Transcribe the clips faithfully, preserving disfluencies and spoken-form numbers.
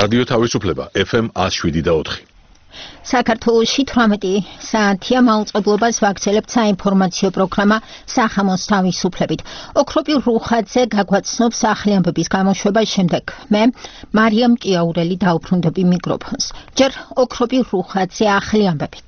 რადიო თავისუფლება ეფ ემ one oh seven და four. საქართველოში თვრამეტი საათია მაუწყებლობას ვაგრძელებთ საინფორმაციო პროგრამა სახამოს თავისუფლებით. ოქროპი რუხაძე გაგვაცნობს ახლი ამბების გამოშვებას შემდეგ. მე მარიამ ჭიაურელი დაუბრუნდები მიკროფონს. ჯერ ოქროპი რუხაძე ახლი ამბებით.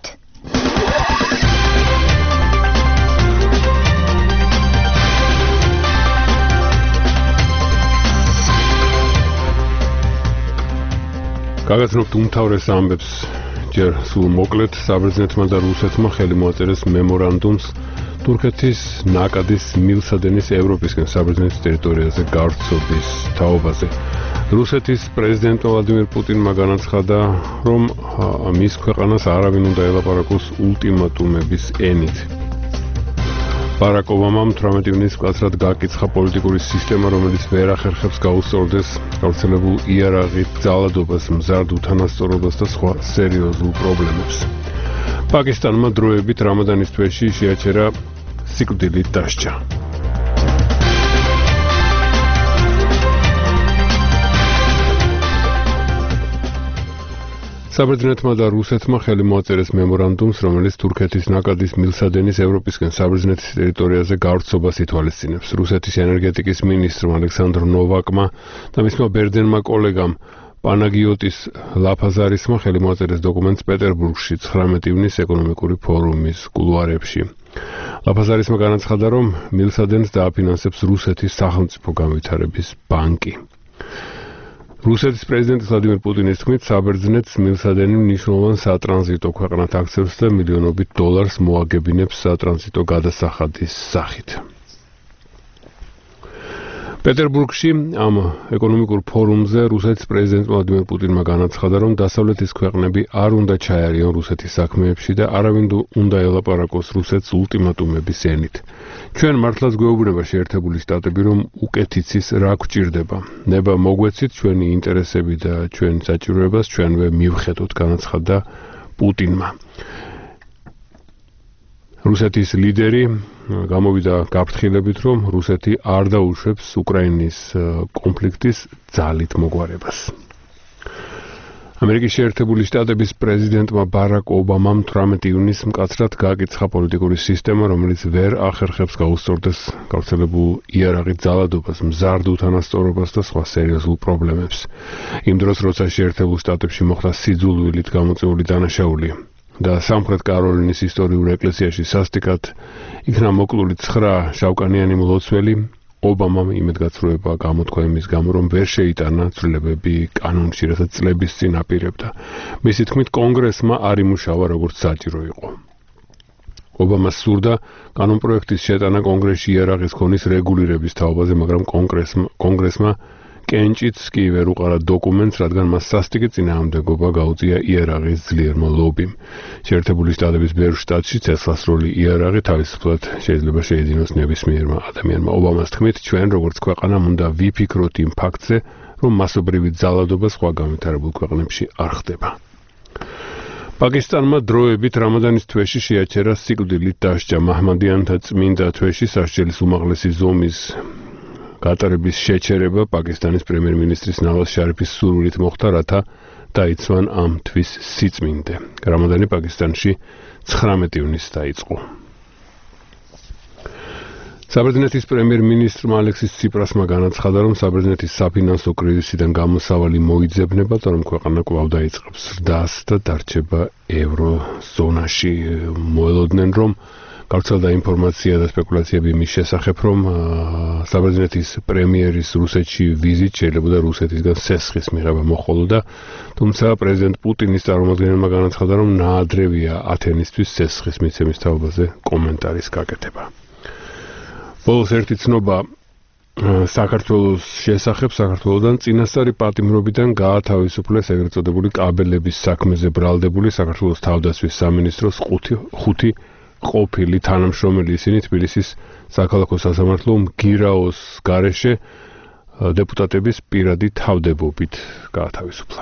გაგაცნობთ უმთავრეს ამბებს. ჯერ სულ მოკლედ საბერძნეთმა და რუსეთმა ხელი მოაწერეს მემორანდუმს თურქეთის ნაკადის მილსადენის ევროპისკენ საბერძნეთის ტერიტორიაზე გავრცობის თაობაზე. რუსეთის პრეზიდენტმა ვლადიმერ პუტინმა განაცხადა, რომ მის ქვეყანას არავინ უნდა ელაპარაკოს ულტიმატუმების ენით. ბარაკ ობამამ თვრამეტი ივნის მკაცრად გაკიცხა პოლიტიკური სისტემა, რომელიც ვერ ახერხებს გაუსწორდეს გავრცელებულ იარაღით ძალადობას, მზარდ უთანასწორობას და სხვა სერიოზულ პრობლემებს. პაკისტანმა დროებით რამადანის თვეში შეაჩერა სიკვდილით დასჯა. საბერძნეთმა და რუსეთმა ხელი მოაწერეს მემორანდუმს, რომელიც თურქეთის ნაკადის მილსადენის ევროპისკენ საბერძნეთის ტერიტორიაზე გავრცობას ითვალისწინებს. რუსეთის ენერგეტიკის მინისტრმა ალექსანდრ ნოვაკმა და მისმა ბერძენმა კოლეგამ პანაგიოტის ლაფაზარისმა ხელი მოაწერეს დოკუმენტს პეტერბურგში ცხრამეტი ივნის ეკონომიკური ფორუმის კულუარებში. ლაფაზარისმა განაცხადა, რომ მილსადენს დააფინანსებს რუსეთის სახელმწიფო განვითარების ბანკი. რუსეთის პრეზიდენტის ვლადიმერ პუტინის თქმით, საბერძნეთს მილსადენი მნიშვნელოვან სატრანზიტო ქვეყნად აქცევს და მილიონობით დოლარს მოაგებინებს სატრანზიტო გადასახადის სახით. პეტერბურგში ამ ეკონომიკურ ფორუმზე რუსეთის პრეზიდენტ ვლადიმერ პუტინმა განაცხადა, რომ დასავლეთის ქვეყნები არ უნდა ჩაერიონ რუსეთის საქმეებში და არავინ უნდა ელაპარაკოს რუსეთს ულტიმატუმების ენით. ჩვენ მართლაც გვეუბნება შეერთებული შტატები, რომ უკეთ იცის რა გვჭირდება. ნება მოგვეცით ჩვენი ინტერესები და ჩვენ საჭიროებას ჩვენვე მივხედოთ, განაცხადა პუტინმა. რუსეთის ლიდერი გამოვიდა გაფრთხილებით, რომ რუსეთი არ დაუშვებს უკრაინის კონფლიქტის ძალით მოგვარებას. ამერიკის შეერთებული შტატების პრეზიდენტმა ბარაკ ობამამ თვრამეტი ივნის მკაცრად გააკიცხა პოლიტიკური სისტემა, რომელიც ვერ ახერხებს გაუსწორდეს გავრცელებულ იარაღით ძალადობას, მზარდ უთანასწორობას და სხვა სერიოზულ პრობლემებს. იმ დროს, როცა შეერთებულ შტატებში მოხდა სიძულვილით გამოწვეული დანაშაული და სამხრეთ კაროლინის ისტორიულ ეკლესიაში სასტიკად იქნა მოკლული ცხრა შავკანიანი მლოცველი, ობამამ იმედგაცრუება გამოთქვა იმის გამო, რომ ვერ შეიტანა ცვლილებები კანონში, რასაც წლების წინ აპირებდა. მისი თქმით, კონგრესმა არ იმუშავა როგორც საჭირო იყო. ობამას სურდა კანონპროექტის შეტანა კონგრესში იარაღის ქონის რეგულირების თაობაზე, მაგრამ კონგრესმა კონგრესმა კენჭიც კი ვერ უყარა დოკუმენტს, რადგან მას სასტიკი წინააღმდეგობა გაუწია იარაღის ძლიერმა ლობიმ. შეერთებული შტატების ბევრ შტატში ცეცხლსროლი იარაღი თავისუფლად შეიძლება შეეძინოს ნებისმიერმა ადამიანმა. ობამას თქმით, ჩვენ როგორც ქვეყანამ უნდა ვიფიქროთ იმ ფაქტზე, რომ მასობრივი ძალადობა სხვა განვითარებულ ქვეყნებში არ ხდება. პაკისტანმა დროებით რამადანის თვეში შეაჩერა სიკვდილით დასჯა. მაჰმადიანთა წმინდა თვეში სასჯელის უმაღლესი ზომის გატარების შეჩერება პაკისტანის პრემიერ-მინისტრის ნავაზ შარიფის სურვილით მოხდა, რათა დაიცვან ამ თვის სიწმინდე. რამადანი პაკისტანში ცხრამეტი ივნის დაიწყო. საბერძნეთის პრემიერ-მინისტრმა ალექსის ციპრასმა განაცხადა, რომ საბერძნეთის საფინანსო კრიზისიდან გამოსავალი მოიძებნება და რომ ქვეყანა კვლავ დაიწყებს ზრდას და დარჩება ევროზონაში. მოელოდნენ, რომ გავრცელდა ინფორმაცია და სპეკულაციები მის შესახებ, რომ საბერძნეთის პრემიერის რუსეთში ვიზით შეიძლებოდა რუსეთისგან სესხის მიღება მოხოლოდა, თუმცა პრეზიდენტ პუტინის წარმომადგენელმა განაცხადა, რომ ნაადრევია ათენისთვის სესხის მიცემის თაობაზე კომენტარის გაკეთება. ბოლოს ერთი ცნობა საქართველოს შესახებ. საქართველოდან წინასწარი პატიმრობიდან გაათავისუფლეს ეგრეთ წოდებული კაბელების საქმეზე ბრალდებული საქართველოს თავდაცვის სამინისტროს ხუთი ყოფილი თანამშრომელი. ისინი თბილისის საქალაქო სასამართლო მგირაოს გარეშე დეპუტატების პირადი თავდებობით გაათავისუფლა.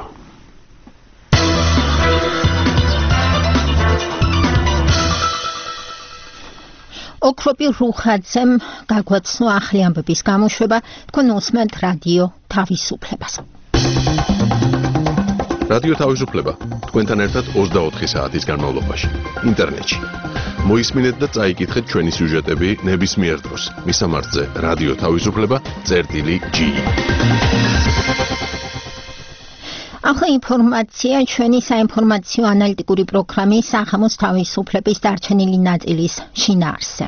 ოქროპი რუხაძემ გაგვაცნო ახლი ამბების გამოშვება, თქვენ უსმენთ რადიო თავისუფლებას. რადიო თავისუფლება თქვენთან ერთად ოცდაოთხი საათის განმავლობაში ინტერნეტში. მოისმინეთ და წაიკითხეთ ჩვენი სიუჟეტები ნებისმიერ დროს. მისამართზე რადიო თავისუფლება წერტილი ჯი. ახლა ინფორმაცია ჩვენი საინფორმაციო ანალიტიკური პროგრამის სახამოს თავისუფლების დარჩენილი ნაწილის შინაარსზე.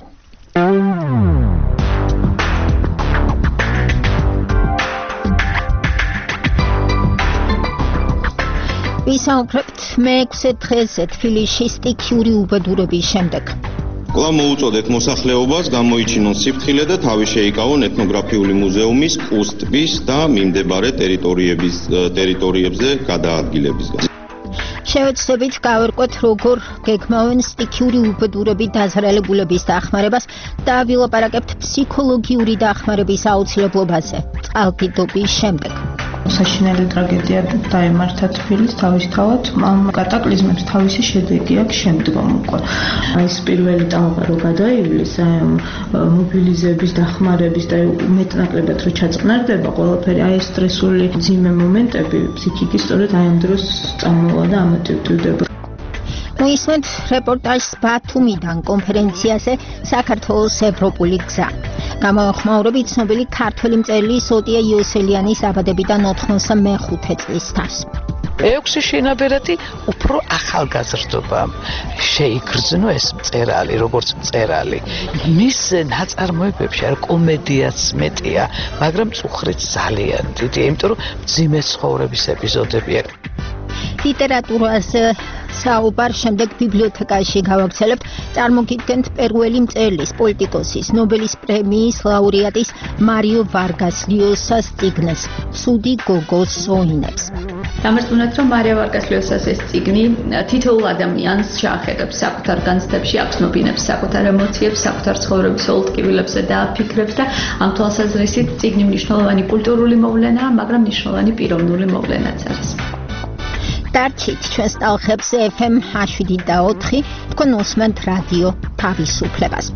ვისაუბრებთ მეექვსე დღეზე თბილისში სტიქიური უბედურების შემდეგ. კვლავ მოუწოდეთ მოსახლეობას გამოიჩინონ სიფრთხილე და თავი შეიკავონ ეთნოგრაფიული მუზეუმის კუს-ტბის და მიმდებარე ტერიტორიების ტერიტორიებზე გადაადგილებისგან. შევეცდებით გავერკვეთ, როგორ გეგმავენ სტიქიური უბედურები დაზრალებულების დახმარებას და ვილაპარაკებთ ფსიქოლოგიური დახმარების აუცილებლობაზე წყალდიდობის შემდეგ. საშინელი ტრაგედია დაემართა თბილისს თავისთავად ამ კატაკლიზმებს თავისი შედეგი აქვს შემდგომ უკვე. ეს პირველი ტალღა რო გადაივლის ამ მობილიზების დახმარების და მეტნაკლებად რო ჩაწყნარდება ყველაფერი აი ეს სტრესული ძიმე მომენტები ფსიქიკის სწორედ აი ამ დროს წამოვა და ამოტივდება. მოისმენთ რეპორტაჟს ბათუმიდან კონფერენციაზე საქართველოს ევროპული გზა. გამოეხმაურებით ცნობილი ქართველი მწერლის სოტია იოსელიანის დაბადებიდან ოთხმოცდამეხუთე წლის თავს. ექვსი შინაბერეთი უფრო ახალგაზრდობამ შეიგრძნო ეს მწერალი, როგორც მწერალი. მის ნაწარმოებებში არ კომედიაც მეტია, მაგრამ წუხრით ძალიან დიდი, იმიტომ რომ მძიმე ცხოვრების ეპიზოდები აქვს. ლიტერატურაზე საუბარ შემდეგ ბიბლიოთეკაში გავაგრძელებთ. წარმოგიდგენთ პერუელი მწერლის, პოლიტიკოსის, ნობელის პრემიის ლაურეატის მარიო ვარგას ლიოსას წიგნს „ცუდი გოგოს ზოინებს“. დამარწმუნეთ, რომ მარიო ვარგას ლიოსას ეს წიგნი თითოეულ ადამიანს შეახერებს საკუთარ განცდებში, აცნობინებს საკუთარ ემოციებს, საკუთარ ცხოვრების ოლტკივილებზე და ფიქრებს და ამ თვალსაზრისით წიგნი მნიშვნელოვანი კულტურული მოვლენაა, მაგრამ მნიშვნელოვანი პიროვნული მოვლენაც არის. დარჩით ჩვენს ტალღებზე ეფ ემ შვიდი და ოთხი, თქვენ უსმენთ რადიო თავისუფლებას.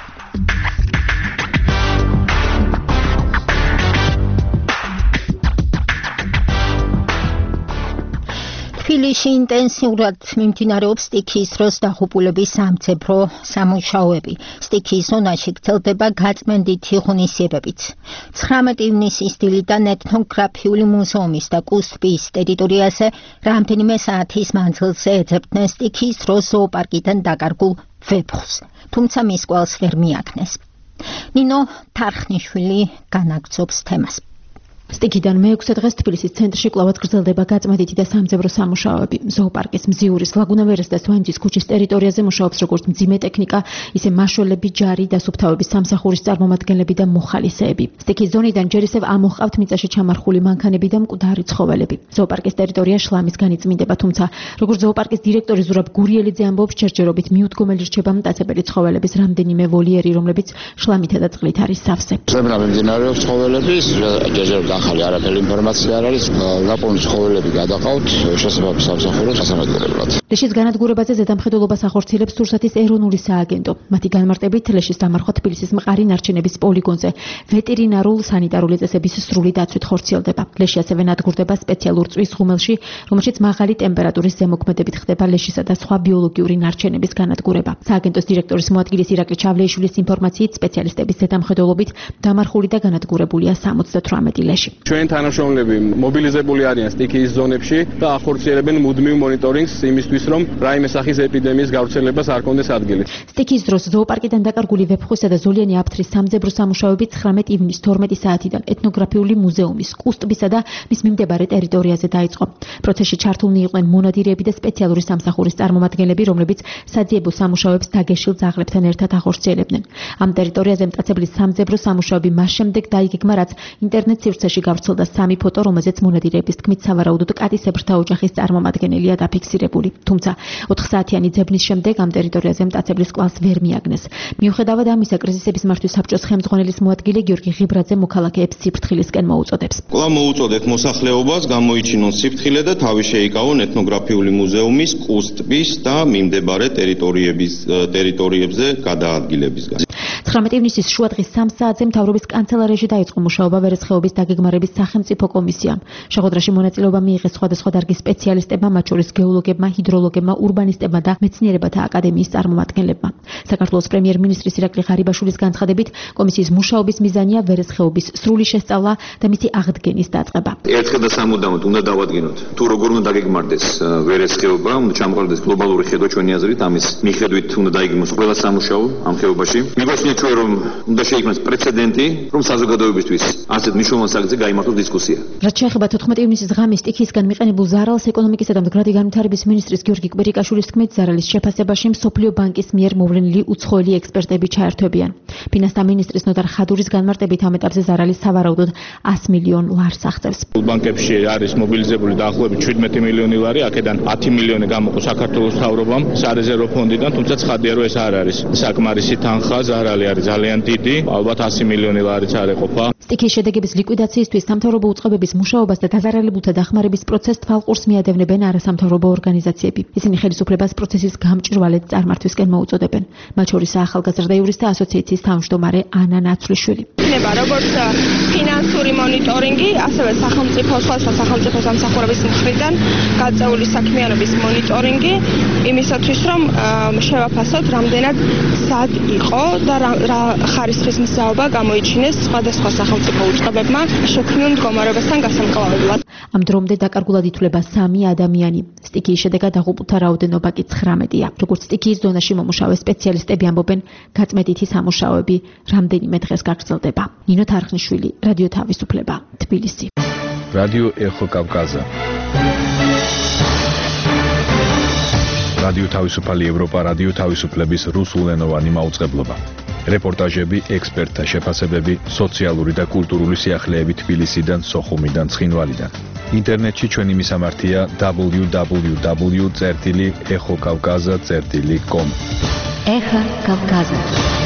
თბილისში ინტენსიურად მიმდინარეობს სტიქიის დროს დაღუპულების სამძებრო სამუშაოები. სტიქიის ზონაში გრძელდება გაწმენდითი ღონისძიებებიც. ცხრამეტი ივნისის დილიდან ეთნოგრაფიული მუზეუმის და კუს-ტბის ტერიტორიაზე რამდენიმე საათის მანძილზე ეძებდნენ სტიქიის დროს ზოოპარკიდან დაკარგულ ვეფხვს, თუმცა მის კვალს ვერ მიაქნეს. ნინო თარხნიშვილი განაგრძობს თემას. სტიქიდან მეექვსე დღეს თბილისის ცენტრში კვლავად გრძელდება გაწმენდითი და სამძებრო სამუშაოები. ზოოპარკის, მზიურის, ლაგუნავერეს და სვანჯის ქუჩის ტერიტორიაზე მუშაობს როგორც მძიმე ტექნიკა, ისე მაშველები, ჯარი, დასუფთავების სამსახურის წარმომადგენლები და მოხალისეები. სტიქის ზონიდან ჯერ ისევ ამოჰყავთ მიწაში ჩამარხული მანქანები და მკვდარი ცხოველები. ზოოპარკის ტერიტორია შლამისგან იწმინდება, თუმცა როგორც ზოოპარკის დირექტორი ზურაბ გურიელიძე ამბობს, ჯერჯერობით მიუდგომელი რჩება მტაცებელი ცხოველების რამდენიმე ვოლიერი, რომლებიც შლამითა და წყლით არის სავსე. ზებრა მიმდინარეობს ცხოველების, ჯერჯერობით ახალი არაფერი ინფორმაცია არ არის, ლაპონი ცხოველები გადაყავთ შესაბამის სამსახურებს სასამართლებლად. ლეშის განადგურებაზე ზედამხედველობას ახორციელებს თურსათის ეროვნული სააგენტო. მათი განმარტებით ლეშის დამარხვა თბილისის მყარი ნარჩენების პოლიგონზე ვეტერინარულ სანიტარული წესების სრული დაცვით ხორციელდება. ლეში ასევე ნადგურდება სპეციალურ წვის ღუმელში, რომელშიც მაღალი ტემპერატურის ზემოქმედებით ხდება ლეშისა და სხვა ბიოლოგიური ნარჩენების განადგურება. სააგენტოს დირექტორის მოადგილის ირაკლი ჩავლეიშვილის ინფორმაციით სპეციალისტების ზედამხედველობით დამარხული და განადგურებულია სამოცდათვრამეტი ლეში. ჩვენ თანამშრომლები მობილიზებული არიან სტიქიის ზონებში და ახორციელებენ მუდმივ მონიტორინგს იმისთვის, რომ რაიმე სახის ეპიდემიის გავრცელებას არ კონდეს ადგილი. სტიქიის დროს ზოოპარკიდან დაკარგული ვეფხვისა და ზოლიანი აფთრის სამძებრო სამუშაოები ცხრამეტი ივნის თორმეტი საათიდან ეთნოგრაფიული მუზეუმის, კუს-ტბისა და მის მიმდებარე ტერიტორიაზე დაიწყო. პროცესში ჩართულნი იყვნენ მონადირეები და სპეციალური სამსახურის წარმომადგენლები, რომლებიც საძიებო სამუშაოებს დაგეშილ ძაღლებთან ერთად ახორციელებდნენ. ამ ტერიტორიაზე მტაცებლის სამძებრო სამუშაოები მას შემდეგ დაიგეგმა, რაც ინტერნეტ სივრცეში გავრცელდა სამი ფოტო, რომელზეც მონადირეების თქმით სავარაუდოდ კატისებრთა ოჯახის წარმომადგენელია დაფიქსირებული. თუმცა ოთხ საათიანი ძებნის შემდეგ ამ ტერიტორიაზე მტაცებლის კვალს ვერ მიაგნეს. მიუხედავად ამისა, კრიზისების მართვის საბჭოს ხელმძღვანელის მოადგილე გიორგი ღიბრაძე მოქალაქეებს სიფრთხილისკენ მოუწოდებს. კვლავ მოუწოდეთ მოსახლეობას გამოიჩინონ სიფრთხილე და თავი შეიკავონ ეთნოგრაფიული მუზეუმის, კუს-ტბის და მიმდებარე ტერიტორიების ტერიტორიებზე გადაადგილებისგან. ცხრამეტი ივნისის შუადღის სამ საათზე მთავრობის კანცელარიაში დაიწყო მუშაობა ვერცხეობის დაგეგმარების დახმარების სახელმწიფო კომისიამ. შეხვედრაში მონაწილეობა მიიღეს სხვადასხვა დარგის სპეციალისტებმა, მათ შორის გეოლოგებმა, ჰიდროლოგებმა, ურბანისტებმა და მეცნიერებათა აკადემიის წარმომადგენლებმა. საქართველოს პრემიერ-მინისტრის ირაკლი ღარიბაშვილის განცხადებით, კომისიის მუშაობის მიზანია ვერესხეობის სრული შესწავლა და მისი აღდგენის დაწყება. ერთხელ და სამუდამოდ უნდა დავადგინოთ, თუ როგორ უნდა დაგეგმარდეს ვერესხეობა, უნდა ჩამოყალიბდეს გლობალური ხედვა ჩვენი აზრით, ამის მიხედვით უნდა დაიგეგმოს ყველა სამუშაო ამ ხეობაში. მიგვაჩნია ჩვენ რომ უნდა შეიქმნას პრეცედენტი, რომ საზოგადოებისთვის ასეთ მნიშვნელოვან საკითხზე გაიმართოს დისკუსია. რაც შეეხება თოთხმეტი ივნისის ღამის სტიქიისგან მიყენებულ ზარალს, ეკონომიკისა და მდგრადი განვითარების მინისტრის გიორგი კვირიკაშვილის თქმით, ზარალის შეფასებაში მსოფლიო ბანკის მიერ მოვლენილი უცხოელი ექსპერტები ჩაერთვებიან. ფინანსთა მინისტრის ნოდარ ხადურის განმარტებით ამ ეტაპზე ზარალი სავარაუდოდ ათი მილიონ ლარს აღწევს. ბანკებში არის მობილიზებული დაახლოებით შვიდმეტი მილიონი ლარი, აქედან ათი მილიონი გამოყო საქართველოს მთავრობამ სარეზერვო ფონდიდან, თუმცა ცხადია რომ ეს არ არის საკმარისი თანხა, ზარალი არის ძალიან დიდი, ალბათ ასი მილიონი ლარიც არ ეყოფა. სტიქიის შედეგების ლიკვიდაციისთვის სამთავრობო უწყებების მუშაობას და დაზარალებულთა დახმარების პროცესს თვალყურს მიადევნებენ არასამთავრობო ორგანიზაციები. ისინი ხელისუფლებას პროცესის გამჭვირვალედ წარმართვისკენ მოუწოდებენ. მათ შორის ახალგაზრდა იურისტთა ასოციაციის თავმჯდომარე ანა ნაცვლიშვილი. იქნება როგორც ფინანსური მონიტორინგი, ასევე სახელმწიფო სხვადასხვა სახელმწიფო სამსახურების მხრიდან გაწეული საქმიანობის მონიტორინგი, იმისათვის რომ შევაფასოთ, რამდენად სად იყო და რა ხარისხის მსაობა გამოიჩინეს სხვადასხვა სახელმწიფო უწყებებმა შექმნილ მდგომარეობასთან გასამკლავებლად. ამ დრომდე დაკარგულად ითვლება სამი ადამიანი. სტიქიის შედეგად დაღუპულთა რაოდენობა კი ცხრამეტია. როგორც სტიქიის ზონაში მომუშავე სპეციალისტები ამბობენ, გაწმედითი სამუშაოები რამდენიმე დღეს გაგრძელდება. ნინო თარხნიშვილი, რადიო თავისუფლება, თბილისი. რადიო ეხო კავკაზა. რადიო თავისუფალი ევროპა, რადიო თავისუფლების რუსულენოვანი მაუწყებლობა. რეპორტაჟები, ექსპერტთა შეფასებები, სოციალური და კულტურული სიახლეები თბილისიდან, სოხუმიდან, ცხინვალიდან. ინტერნეტში ჩვენი მისამართია double-u double-u double-u წერტილი ეხო კავკაზა წერტილი კომ. ეხო კავკაზა.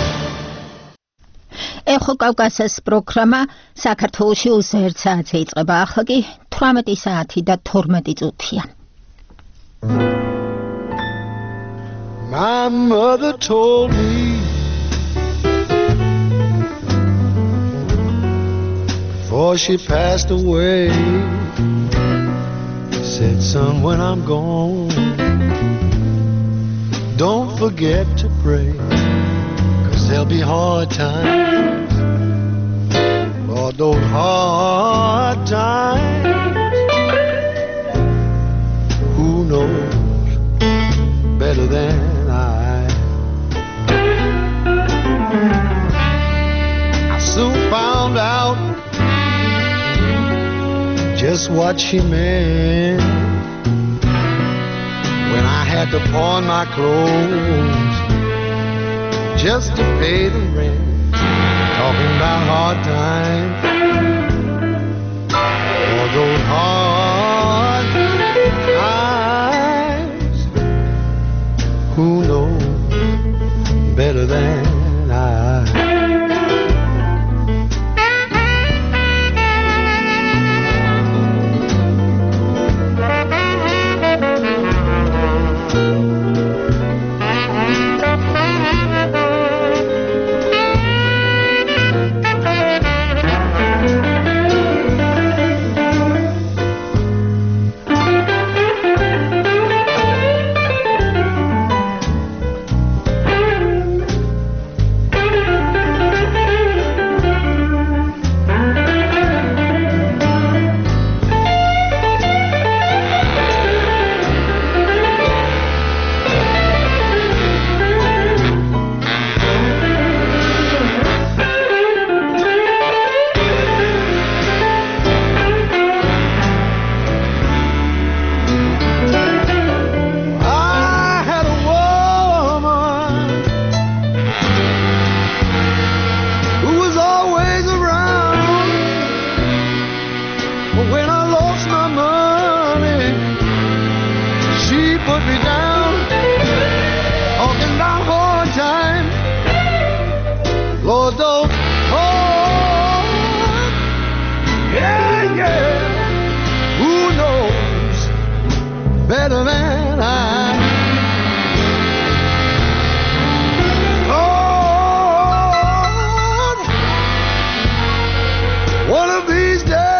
ეხო კავკაზას პროგრამა საქართველოში უსერთ საათზე იწყება, ახლა კი თვრამეტი საათი და თორმეტი წუთია. My mother told me before she passed away, said, son, when I'm gone, don't forget to pray, 'cause there'll be hard times, Lord, those hard times, who knows better than I. I soon found out just what she meant when I had to pawn my clothes just to pay the rent. Talking about hard times, all those hard times, who knows better than I. One of these days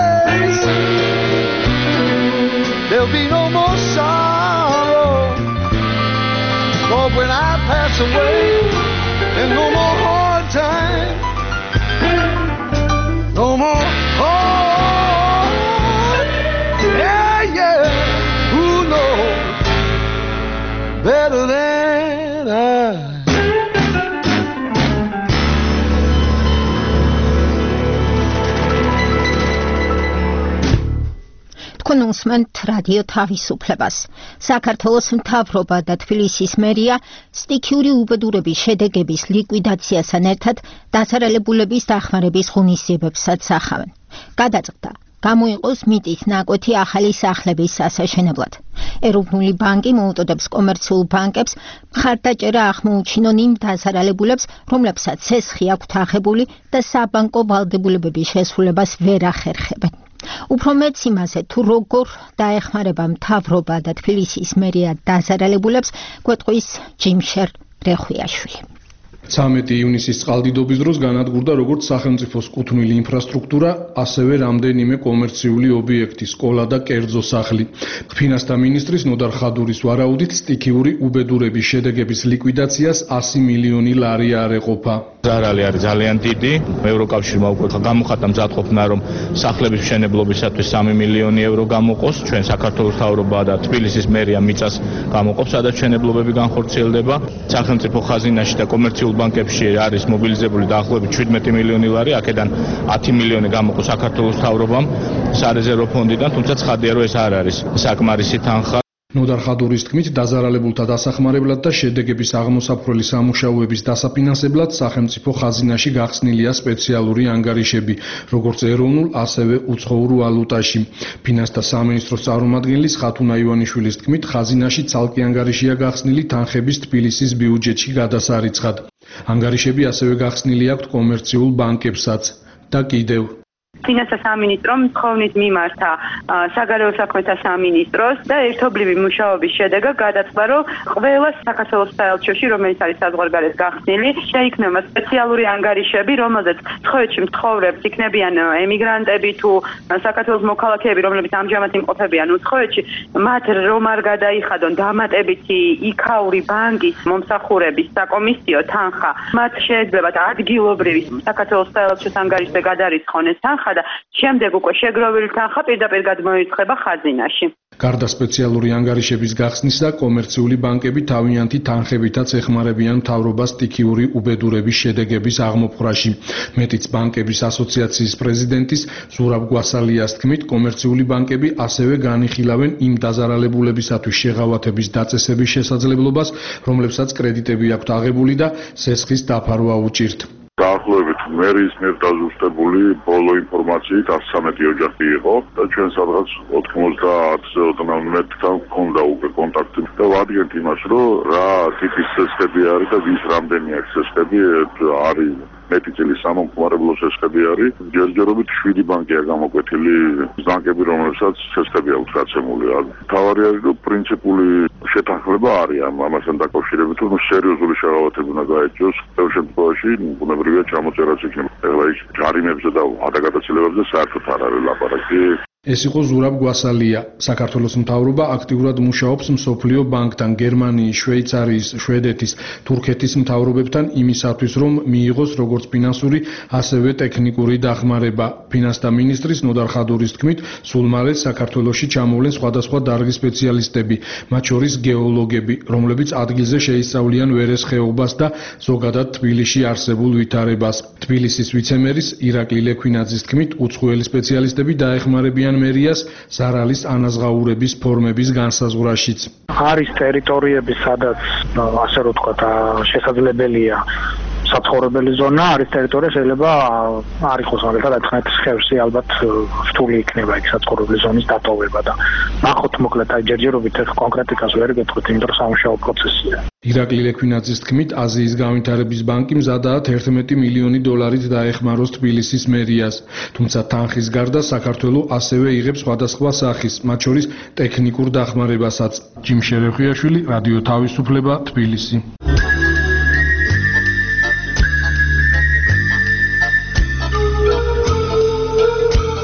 თქვენ უსმენთ რადიო თავისუფლებას. საქართველოს მთავრობა და თბილისის მერია სტიქიური უბედურების შედეგების ლიკვიდაციასთან ერთად დასარალებულების დახმარების ღონისძიებებსაც ახავენ. გადაწყდა გამოიყოს მიწის ნაკვეთი ახალი სახლების ასაშენებლად. ეროვნული ბანკი მოუწოდებს კომერციულ ბანკებს მხარდაჭერა აღმოუჩინონ იმ დასარალებულებს, რომლებსაც ცესხი აქვთ აღებული და საბანკო ვალდებულებების შესრულებას ვერ ახერხებენ. უფრო მეც იმაზე, თუ როგორ დაეხმარება მთავრობა და თბილისის მერია დასარალებულებს, გვეტყვის ჯიმშერ რეხვიაშვილი. ცამეტი ივნისის წყალდიდობის დროს განადგურდა როგორც სახელმწიფოს კუთვნილი ინფრასტრუქტურა, ასევე რამდენიმე კომერციული ობიექტი, სკოლა და კერძო სახლი. ფინანსთა მინისტრის ნოდარ ხადურის ვარაუდით, სტიქიური უბედურების შედეგების ლიკვიდაციას ასი მილიონი ლარი არ ეყოფა. ზარალი არის ძალიან დიდი. ევროკავშირმა უკვე გამოხატა მზადყოფნა, რომ სახლების მშენებლობისათვის სამი მილიონი ევრო გამოყოს. ჩვენ საქართველოს მთავრობა და თბილისის მერია მიწას გამოყოფს, სადაც მშენებლობები განხორციელდება. სახელმწიფო ხაზინაში და კომერციულ ბანკებში არის მობილიზებული დაახლოებით შვიდმეტი მილიონი ლარი, აქედან ათი მილიონი გამოყო საქართველოს მთავრობამ სარეზერვო ფონდიდან, თუმცა ცხადია, რომ ეს არ არის საკმარისი თანხა. ნოდარ ხადურის თქმით, დაზარალებულთა დასახმარებლად და შედეგების აღმოსაფრველი სამუშაოების დასაფინანსებლად სახელმწიფო ხაზინაში გახსნილია სპეციალური ანგარიშები, როგორც ეროვნულ, ასევე უცხოურ ვალუტაში. ფინანსთა სამინისტროს წარმომადგენლის ხათუნა ივანიშვილის თქმით, ხაზინაში ცალკე ანგარიშია გახსნილი თანხების თბილისის ბიუჯეტში გადასარიცხად. ანგარიშები ასევე გახსნილი აქვთ კომერციულ ბანკებსაც და კიდევ ფინანსთა სამინისტრომ თხოვნით მიმართა საგარეო საქმეთა სამინისტროს და ერთობლივი მუშაობის შედეგად გადაწყდა, რომ ყველა საქართველოს საელჩოში, რომელიც არის საზღვარგარეთ გახსნილი, შეიქმნება სპეციალური ანგარიშები, რომელზეც სხვადასხვა მცხოვრებს იქნებიან ემიგრანტები თუ საქართველოს მოქალაქეები, რომლებიც ამჟამად იმყოფებიან უცხოეთში, მათ რომ არ გადაიხადონ დამატებითი იქაური ბანკის მომსახურების საკომისიო თანხა, მათ შეეძლებათ ადგილობრივი საქართველოს საელჩოს ანგარიშზე გადარიცხონ ეს თანხა და შემდეგ უკვე შეგროვილი თანხა პირდაპირ გადმოირცხება ხაზინაში. გარდა სპეციალური ანგარიშების გახსნისა, კომერციული ბანკები თავიანთი თანხებითაც ეხმარებიან მთავრობას სტიქიური უბედურების შედეგების აღმოფხვრაში. მეტიც ბანკების ასოციაციის პრეზიდენტის ზურაბ გვასალიას თქმით, კომერციული ბანკები ასევე განიხილავენ იმ დაზარალებულებისათვის შეღავათების დაწესების შესაძლებლობას, რომლებსაც კრედიტები აქვთ აღებული და სესხის დაფარვა უჭირთ. დაახლოებით მერის მიერ დაზუსტებული ბოლო ინფორმაციით ათს ცამეტი ოჯახი იყო და ჩვენ სადღაც ოთხმოცდაათზე ოდნავ მეტრთან გქონდა უკვე კონტაქტი და ვადგენთ იმას, რომ რა ტიპის სესხები არის და ვის რამდენი აქვს სესხები არის მეტი წილის სამომხმარებლო სესხები არის. ჯერჯერობით შვიდი ბანკია გამოკვეთილი, ბანკები, რომლებსაც სესხები აქვს გაცემული. თავარი არის, რომ პრინციპული შეთანხმება არის ამასთან დაკავშირებით, რომ სერიოზული შეღავათები უნდა გაეჭოს. ბევრ შემთხვევაში ბუნებრივია ჩამოწერაც იქნება. ეხლა ის ჯარიმებზე და ადაგადაცილებებზე საერთოდ არ არის ლაპარაკი. ეს იყო ზურაბ გვასალია. საქართველოს მთავრობა აქტიურად მუშაობს მსოფლიო ბანკთან, გერმანიის, შვეიცარიის, შვედეთის, თურქეთის მთავრობებთან იმისათვის, რომ მიიღოს როგორც ფინანსური, ასევე ტექნიკური დახმარება. ფინანსთა მინისტრის ნოდარ ხადურის თქმით, სულ მალე საქართველოში ჩამოვლენ სხვადასხვა დარგის სპეციალისტები, მათ შორის გეოლოგები, რომლებიც ადგილზე შეისწავლიან ვერეს ხეობას და ზოგადად თბილისში არსებულ ვითარებას. თბილისის ვიცემერის ირაკლი ლექვინაძის თქმით, უცხოელი სპეციალისტები დაეხმარებიან მერიას ზარალის ანაზღაურების ფორმების განსაზღვრაშიც. არის ტერიტორიები, სადაც ასე რომ ვთქვათ, შესაძლებელია საცხოვრებელი ზონა, არის ტერიტორია, შეიძლება არ იყოს, მაგრამ ერთმანეთის ხევსი ალბათ რთული იქნება იქ საცხოვრებელი ზონის დატოვება და ნახოთ მოკლედ აი ჯერჯერობით ეს კონკრეტიკას ვერ გეტყვით, იმიტომ რომ სამუშაო პროცესია. ირაკლი ლექვინაძის თქმით, აზიის განვითარების ბანკი მზადაა თერთმეტი მილიონი დოლარით დაეხმაროს თბილისის მერიას. თუმცა თანხის გარდა საქართველო ასევე იღებს სხვადასხვა სახის, მათ შორის ტექნიკურ დახმარებასაც. ჯიმშერ რეხვიაშვილი, რადიო თავისუფლება, თბილისი.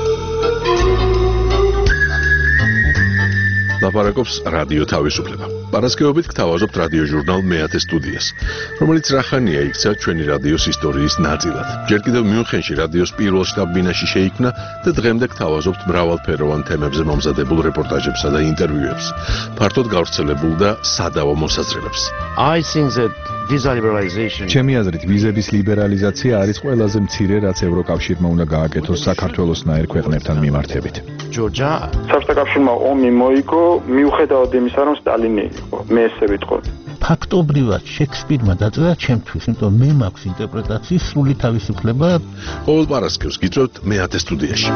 ლაპარაკობს რადიო თავისუფლება. პარასკევობით გთავაზობთ რადიოჟურნალ მეათე სტუდიას, რომელიც რახანია იქცა ჩვენი რადიოს ისტორიის ნაწილად. ჯერ კიდევ მიუნხენში რადიოს პირველ შტაბ-ბინაში შეიქმნა და დღემდე გთავაზობთ მრავალფეროვან თემებზე მომზადებულ რეპორტაჟებსა და ინტერვიუებს, ფართოდ გავრცელებულ და სადავო მოსაზრებებს. I think that visa liberalization ჩემი აზრით ვიზების ლიბერალიზაცია არის ყველაზე მცირე, რაც ევროკავშირმა უნდა გააკეთოს საქართველოსნაირ ქვეყნებთან მიმართებით. Georgia საბჭოთა კავშირმა ომი მოიგო მიუხედავად იმისა, რომ სტალინი იყო. მე ესე ვიტყოდი. ფაქტობრივად შექსპირმა დაწერა ჩემთვის, იმიტომ მე მაქვს ინტერპრეტაციის სრული თავისუფლება. ყოველ პარასკევს გიწევთ მეათე სტუდიაში.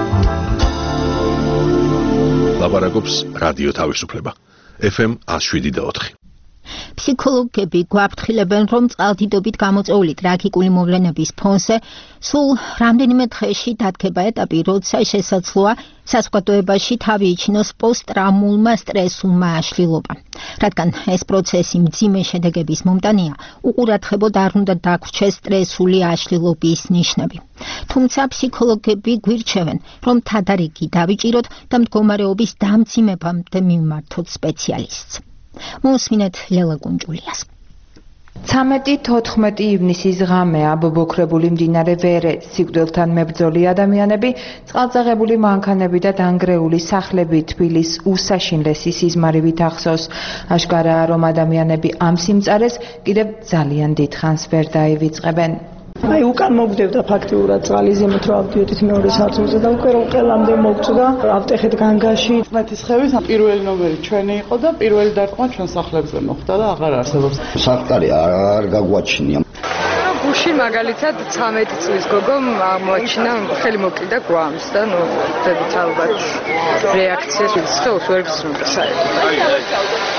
ლაპარაკობს რადიო თავისუფლება. F M one oh seven point four. ფსიქოლოგები გვაფრთხილებენ, რომ წყალდიდობით გამოწვეული ტრაგიკული მოვლენების ფონზე სულ რამდენიმე დღეში დადგება ეტაპი, როცა შესაძლოა საზოგადოებაში თავი იჩინოს პოსტტრაუმულმა სტრესულმა აშლილობა. რადგან ეს პროცესი მძიმე შედეგების მომტანია, უყურადღებოდ არ უნდა დაგვრჩეს სტრესული აშლილობის ნიშნები. თუმცა ფსიქოლოგები გვირჩევენ, რომ თადარიგი დავიჭიროთ და მდგომარეობის დამძიმებამდე მივმართოთ სპეციალისტს. მოსმინეთ ლელა გუნჯულიას. ცამეტი-თოთხმეტი ივნისის ღამეა, ბობოქრებული მდინარე ვერე, სიკვდილთან მებრძოლი ადამიანები, წყალწაღებული მანქანები და დანგრეული სახლები თბილის უსაშინლესი სიზმარივით ახსოვს. აშკარაა, რომ ადამიანები ამ სიმწარეს კიდევ ძალიან დიდ ხანს ვერ დაივიწყებენ. აი უკან მოგდევდა ფაქტიურად წყალი ზემოთ რომ ავდიოდით მეორე სართულზე და უკვე რომ ყელამდე მოგწვდა ავტეხეთ განგაში. წმეთის ხევის პირველი ნომერი ჩვენი იყო და პირველი დარტყმა ჩვენ სახლებზე მოხდა და აღარ არსებობს. სახლი არ გაგვაჩნია. გუშინ მაგალითად ცამეტი წლის გოგომ აღმოაჩინა ხელი მოკლიდა გვამს და ნუ ხვდებით ალბათ რეაქციას ხეოს ვერ გზნობდა საერთოდ.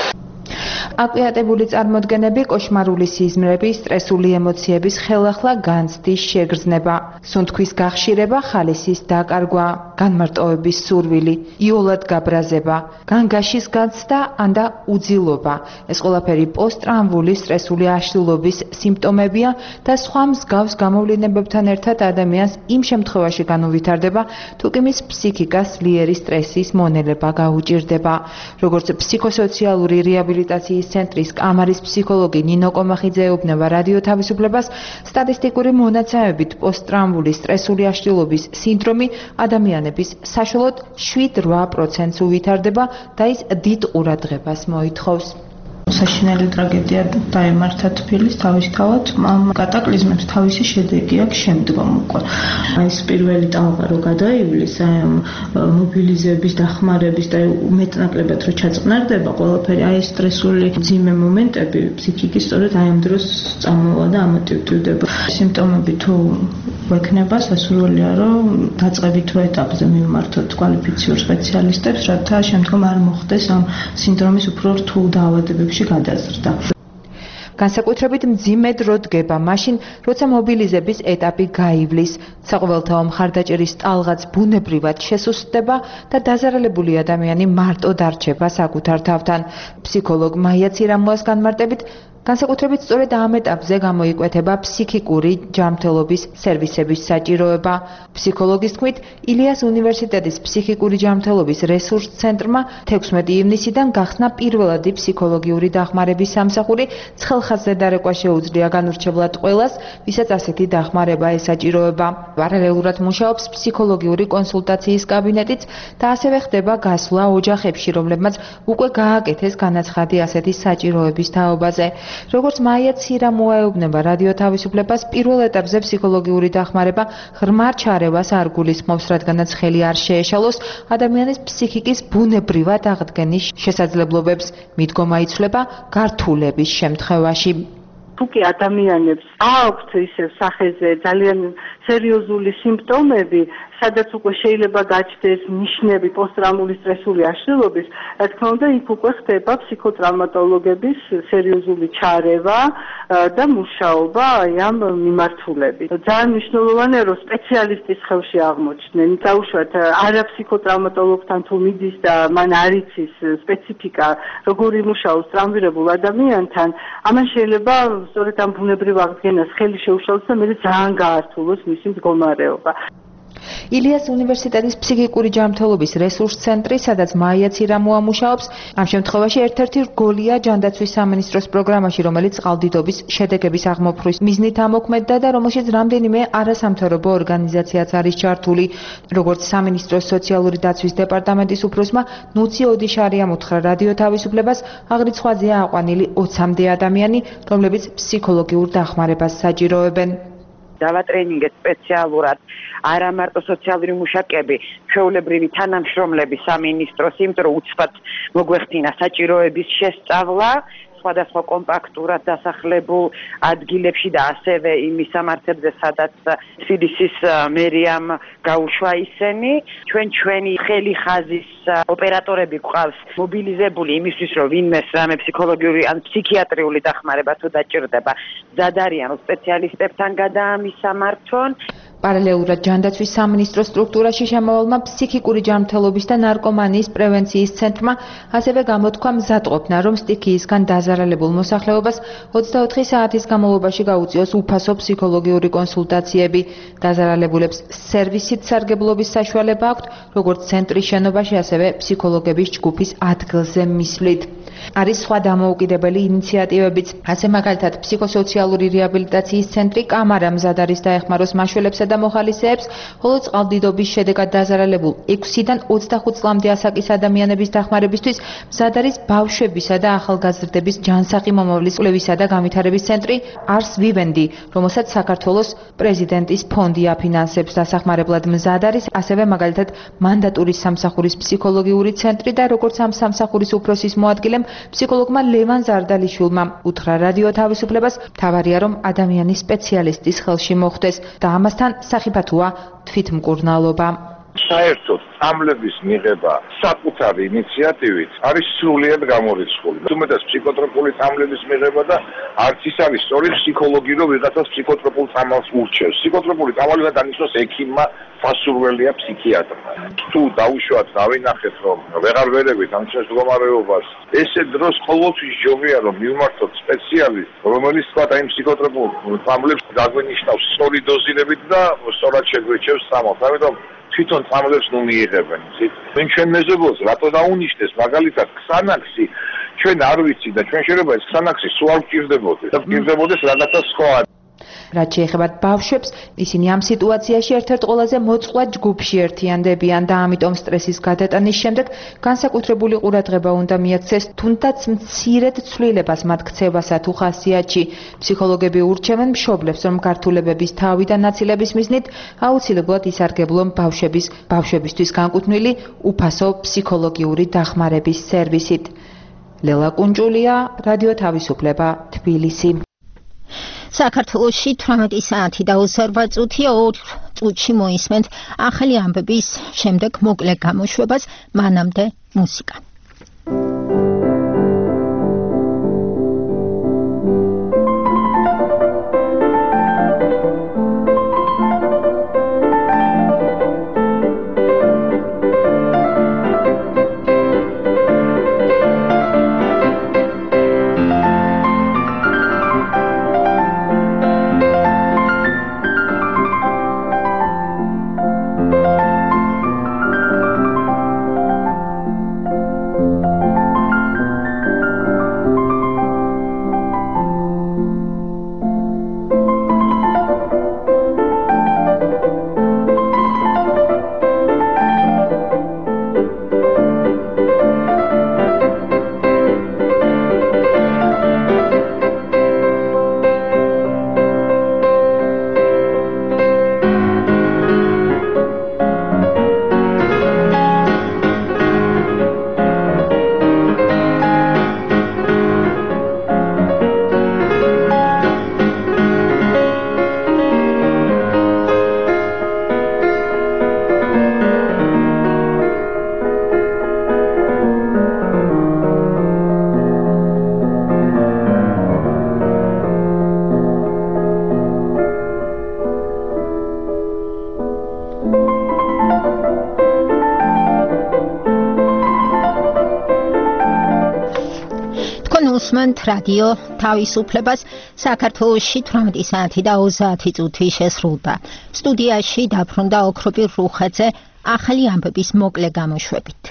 აკვიატებული წარმოდგენები, კოშმარული სიზმრები, სტრესული ემოციების ხელახლა განცდის შეგრძნება, სუნთქვის გახშირება, ხალისის დაკარგვა, განმარტოვების სურვილი, იოლად გაბრაზება, განგაშის განცდა ანდა უძილობა. ეს ყველაფერი პოსტტრაუმული სტრესული აშლილობის სიმპტომებია და სხვა მსგავს გამოვლინებებთან ერთად ადამიანს იმ შემთხვევაში განუვითარდება, თუ კი მის ფსიქიკას ძლიერი სტრესის მონელება გაუჭირდება. როგორც ფსიქოსოციალური რეაბილიტაციის ცენტრის კამარის ფსიქოლოგი ნინო კომახიძე ეუბნება რადიო თავისუფლებას, სტატისტიკური მონაცემებით პოსტტრაუმული სტრესული აშლილობის სინდრომი ადამიანების საშუალოდ შვიდ-რვა პროცენტს უვითარდება და ის დიდ ყურადღებას მოითხოვს. საშინელი ტრაგედია დაემართა თბილის თავისთავად ამ კატაკლიზმებს თავისი შედეგი აქვს შემდგომ უკვე. აი ეს პირველი ტალღა რო გადაივლის, აი ამ მობილიზების დახმარების და მეტნაკლებად რო ჩაწყნარდება ყველაფერი, აი ეს სტრესული ძიმე მომენტები ფსიქიკის სწორედ აი ამ დროს წამოვა და ამოტივტივდება. სიმპტომები თუ ვექნება, სასურველია რომ დაწყებითო ეტაპზე მივმართოთ კვალიფიციურ სპეციალისტებს, რათა შემდგომ არ მოხდეს ამ სინდრომის უფრო რთულ დაავადებებში გადაზრდა. განსაკუთრებით მძიმე დრო დგება მაშინ, როცა მობილიზების ეტაპი გაივლის, საყოველთაო მხარდაჭერის ტალღაც ბუნებრივად შესუსტდება და დაზარალებული ადამიანი მარტო დარჩება საკუთარ თავთან. ფსიქოლოგ მაია ცირამოას განმარტებით, განსაკუთრებით სწორედ ამ ეტაპზე გამოიკვეთება ფსიქიკური ჯანმრთელობის სერვისების საჭიროება. ფსიქოლოგის თქმით, ილიას უნივერსიტეტის ფსიქიკური ჯანმრთელობის რესურს ცენტრმა თექვსმეტი ივნისიდან გახსნა პირველადი ფსიქოლოგიური დახმარების სამსახური. ცხელხაზზე დარეკვა შეუძლია განურჩევლად ყველას, ვისაც ასეთი დახმარება ესაჭიროება. პარალელურად მუშაობს ფსიქოლოგიური კონსულტაციის კაბინეტიც და ასევე ხდება გასვლა ოჯახებში, რომლებმაც უკვე გააკეთეს განაცხადი ასეთი საჭიროების თაობაზე. როგორც მაია ცირამოა ეუბნება რადიო თავისუფლებას, პირველ ეტაპზე ფსიქოლოგიური დახმარება ღრმად ჩარევას არ გულისხმობს, რადგანაც ხელი არ შეეშალოს ადამიანის ფსიქიკის ბუნებრივად აღდგენის შესაძლებლობებს. მიდგომა იცვლება გართულების შემთხვევაში. თუ კი ადამიანებს აქვთ ისევ სახეზე ძალიან სერიოზული სიმპტომები, სადაც უკვე შეიძლება გაჩნდეს ნიშნები პოსტტრაუმული სტრესული აშლილობის, რა თქმა უნდა, იქ უკვე ხდება ფსიქოტრაუმატოლოგების სერიოზული ჩარევა და მუშაობა აი ამ მიმართულებით. ძალიან მნიშვნელოვანია, რომ სპეციალისტის ხელში აღმოჩნდნენ. დაუშვათ არა ფსიქოტრაუმატოლოგთან თუ მიდის და მან არ იცის სპეციფიკა, როგორ იმუშაოს ტრამვირებულ ადამიანთან, ამან შეიძლება სწორედ ამ ბუნებრივ აღდგენას ხელი შეუშალოს და მე ძალიან გაართულოს მისი მდგომარეობა. ილიას უნივერსიტეტის ფსიქიკური ჯანმრთელობის რესურს ცენტრი, სადაც მაია ცირამოა მუშაობს, ამ შემთხვევაში ერთ-ერთი რგოლია ჯანდაცვის სამინისტროს პროგრამაში, რომელიც წყალდიდობის შედეგების აღმოფხვის მიზნით ამოქმედდა და რომელშიც რამდენიმე არასამთავრობო ორგანიზაციაც არის ჩართული. როგორც სამინისტროს სოციალური დაცვის დეპარტამენტის უფროსმა ნუცი ოდიშარიამ უთხრა რადიო თავისუფლებას, აღრიცხვაზეა აყვანილი ოცამდე ადამიანი, რომლებიც ფსიქოლოგიურ დახმარებას საჭიროებენ. დავატრენინგეთ სპეციალურად არა მარტო სოციალური მუშაკები, ჩვეულებრივი თანამშრომლები სამინისტროს, იმიტომ რომ უცბად მოგვეხდინა საჭიროების შესწავლა სხვადასხვა კომპაქტურად დასახლებულ ადგილებში და ასევე იმის სამართებზე, სადაც თბილისის მერიამ გაუშვა ისინი. ჩვენ ჩვენი ხელი ხაზის ოპერატორები გვყავს მობილიზებული იმისთვის, რომ ვინმეს რამე ფსიქოლოგიური ან ფსიქიატრიული დახმარება თუ დაჭირდება, მზად არიან სპეციალისტებთან გადაამისამართონ. პარალელურად ჯანდაცვის სამინისტროს სტრუქტურაში შემავალმა ფსიქიკური ჯანმრთელობის და ნარკომანიის პრევენციის ცენტრმა ასევე გამოთქვა მზადყოფნა, რომ სტიქიისგან დაზარალებულ მოსახლეობას ოცდაოთხი საათის განმავლობაში გაუწიოს უფასო ფსიქოლოგიური კონსულტაციები. დაზარალებულებს სერვისით სარგებლობის საშუალება აქვთ, როგორც ცენტრის შენობაში, ასევე ფსიქოლოგების ჯგუფის ადგილზე მისვლით. არის სხვა დამოუკიდებელი ინიციატივებიც. ასე მაგალითად, ფსიქოსოციალური რეაბილიტაციის ცენტრი კამარა მზად არის დაეხმაროს მაშველებსა და მოხალისეებს, ხოლო წყალდიდობის შედეგად დაზარალებულ ექვსიდან ოცდახუთ წლამდე ასაკის ადამიანების დახმარებისთვის მზად არის ბავშვებისა და ახალგაზრდების ჯანსაღი მომავლის კვლევისა და განვითარების ცენტრი Ars Vivendi, რომელსაც საქართველოს პრეზიდენტის ფონდი აფინანსებს. დასახმარებლად მზად არის ასევე მაგალითად მანდატურის სამსახურის ფსიქოლოგიური ცენტრი და როგორც ამ სამსახურის უფროსის მოადგილემ ფსიქოლოგმა ლევან ზარდალიშვილმა უთხრა რადიო თავისუფლებას, მთავარია რომ ადამიანის სპეციალისტის ხელში მოხვდეს და ამასთან სახიფათოა თვითმკურნალობა. საერთოდ წამლების მიღება საკუთარი ინიციატივით არის სრულიად გამორიცხული. თუმცა ფსიქოტროპული წამლების მიღება და არც ის არის სწორი ფსიქოლოგი, რომ ვიღაცას ფსიქოტროპულ წამალს ურჩევს. ფსიქოტროპული წამალი უნდა დანიშნოს ექიმმა, ფასურველია ფსიქიატრმა. თუ დაუშვათ, დავინახეთ, რომ ვეღარ ვერებით ამ ჩვენს მდგომარეობას, ესე დროს ყოველთვის ჯობია, რომ მივმართოთ სპეციალისტს, რომელიც თქვა აი ფსიქოტროპულ წამლებს დაგვენიშნავს სწორი დოზირებით და სწორად შეგვეჩევს წამალს. ამიტომ თვითონ წამლებს ნუ მიიღებენ. ჩვენ ჩვენ მეზობელს რატო დაუნიშნეს მაგალითად ქსანაქსი, ჩვენ არ ვიცი და ჩვენ შეიძლება ეს ქსანაქსი სულ არ გვჭირდებოდეს და გვჭირდებოდეს რაღაცა სხვა. რაც შეეხება ბავშვებს, ისინი ამ სიტუაციაში ერთ-ერთ ყველაზე მოწყვლად ჯგუფში ერთიანდებიან და ამიტომ სტრესის გადატანის შემდეგ განსაკუთრებული ყურადღება უნდა მიაქცეს თუნდაც მცირედ ცვლილებას მათ ქცევასა თუ ხასიათში. ფსიქოლოგები ურჩევენ მშობლებს, რომ გართულებების თავი და ნაცილების მიზნით აუცილებლად ისარგებლონ ბავშვების ბავშვებისთვის განკუთვნილი უფასო ფსიქოლოგიური დახმარების სერვისით. ლელა კუნჭულია, რადიო თავისუფლება, თბილისი. საქართველოში თვრამეტი საათი და ოცდაორ წუთია ორ წუთში მოისმენთ ახალი ამბების შემდეგ მოკლე გამოშვებას, მანამდე მუსიკა. უსმენთ რადიო თავისუფლებას. საქართველოში თვრამეტი საათი და ოცდაათი წუთი შესრულდა. სტუდიაში დაბრუნდა ოქროპირ რუხაძე ახალი ამბების მოკლე გამოშვებით.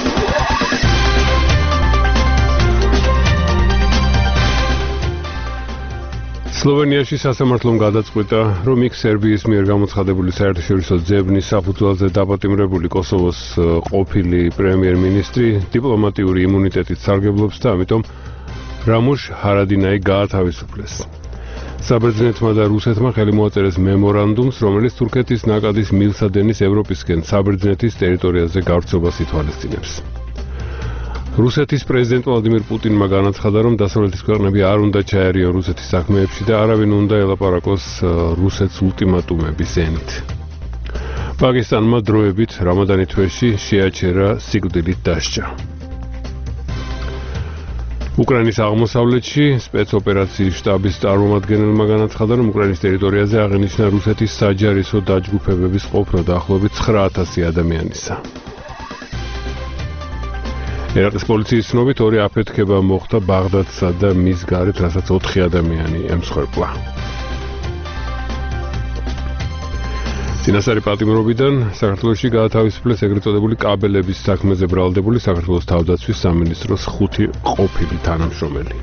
სლოვენიაში სასამართლომ გადაწყვიტა, რომ იქ სერბიის მიერ გამოცხადებული საერთაშორისო ძებნის საფუძველზე დაპატიმრებული კოსოვოს ყოფილი პრემიერ-მინისტრი დიპლომატიური იმუნიტეტით სარგებლობს და ამიტომ რამუშ ჰარადინაი გაათავისუფლეს. საბერძნეთმა და რუსეთმა ხელი მოაწერეს მემორანდუმს, რომელიც თურქეთის ნაკადის მილსადენის ევროპისკენ საბერძნეთის ტერიტორიაზე გავრცობას ითვალისწინებს. რუსეთის პრეზიდენტ ვლადიმირ პუტინმა განაცხადა, რომ დასავლეთის ქვეყნები არ უნდა ჩაერიონ რუსეთის საქმეებში და არავინ უნდა ელაპარაკოს რუსეთს ულტიმატუმების ენით. პაკისტანმა დროებით რამადანი თვეში შეაჩერა სიკვდილით დასჯა. უკრაინის აღმოსავლეთში სპეცოპერაციის შტაბის წარმომადგენელმა განაცხადა, რომ უკრაინის ტერიტორიაზე აღინიშნა რუსეთის საჯარისო დაჯგუფებების ყოფნა დაახლოებით ცხრა ათასი ადამიანისა. ერაყის პოლიციის ცნობით ორი აფეთქება მოხდა ბაღდადსა და მის გარეთ, რასაც ოთხი ადამიანი ემსხვერპლა. წინასწარი პატიმრობიდან საქართველოში გაათავისუფლეს ეგრეთ წოდებული კაბელების საქმეზე ბრალდებული საქართველოს თავდაცვის სამინისტროს ხუთი ყოფილი თანამშრომელი.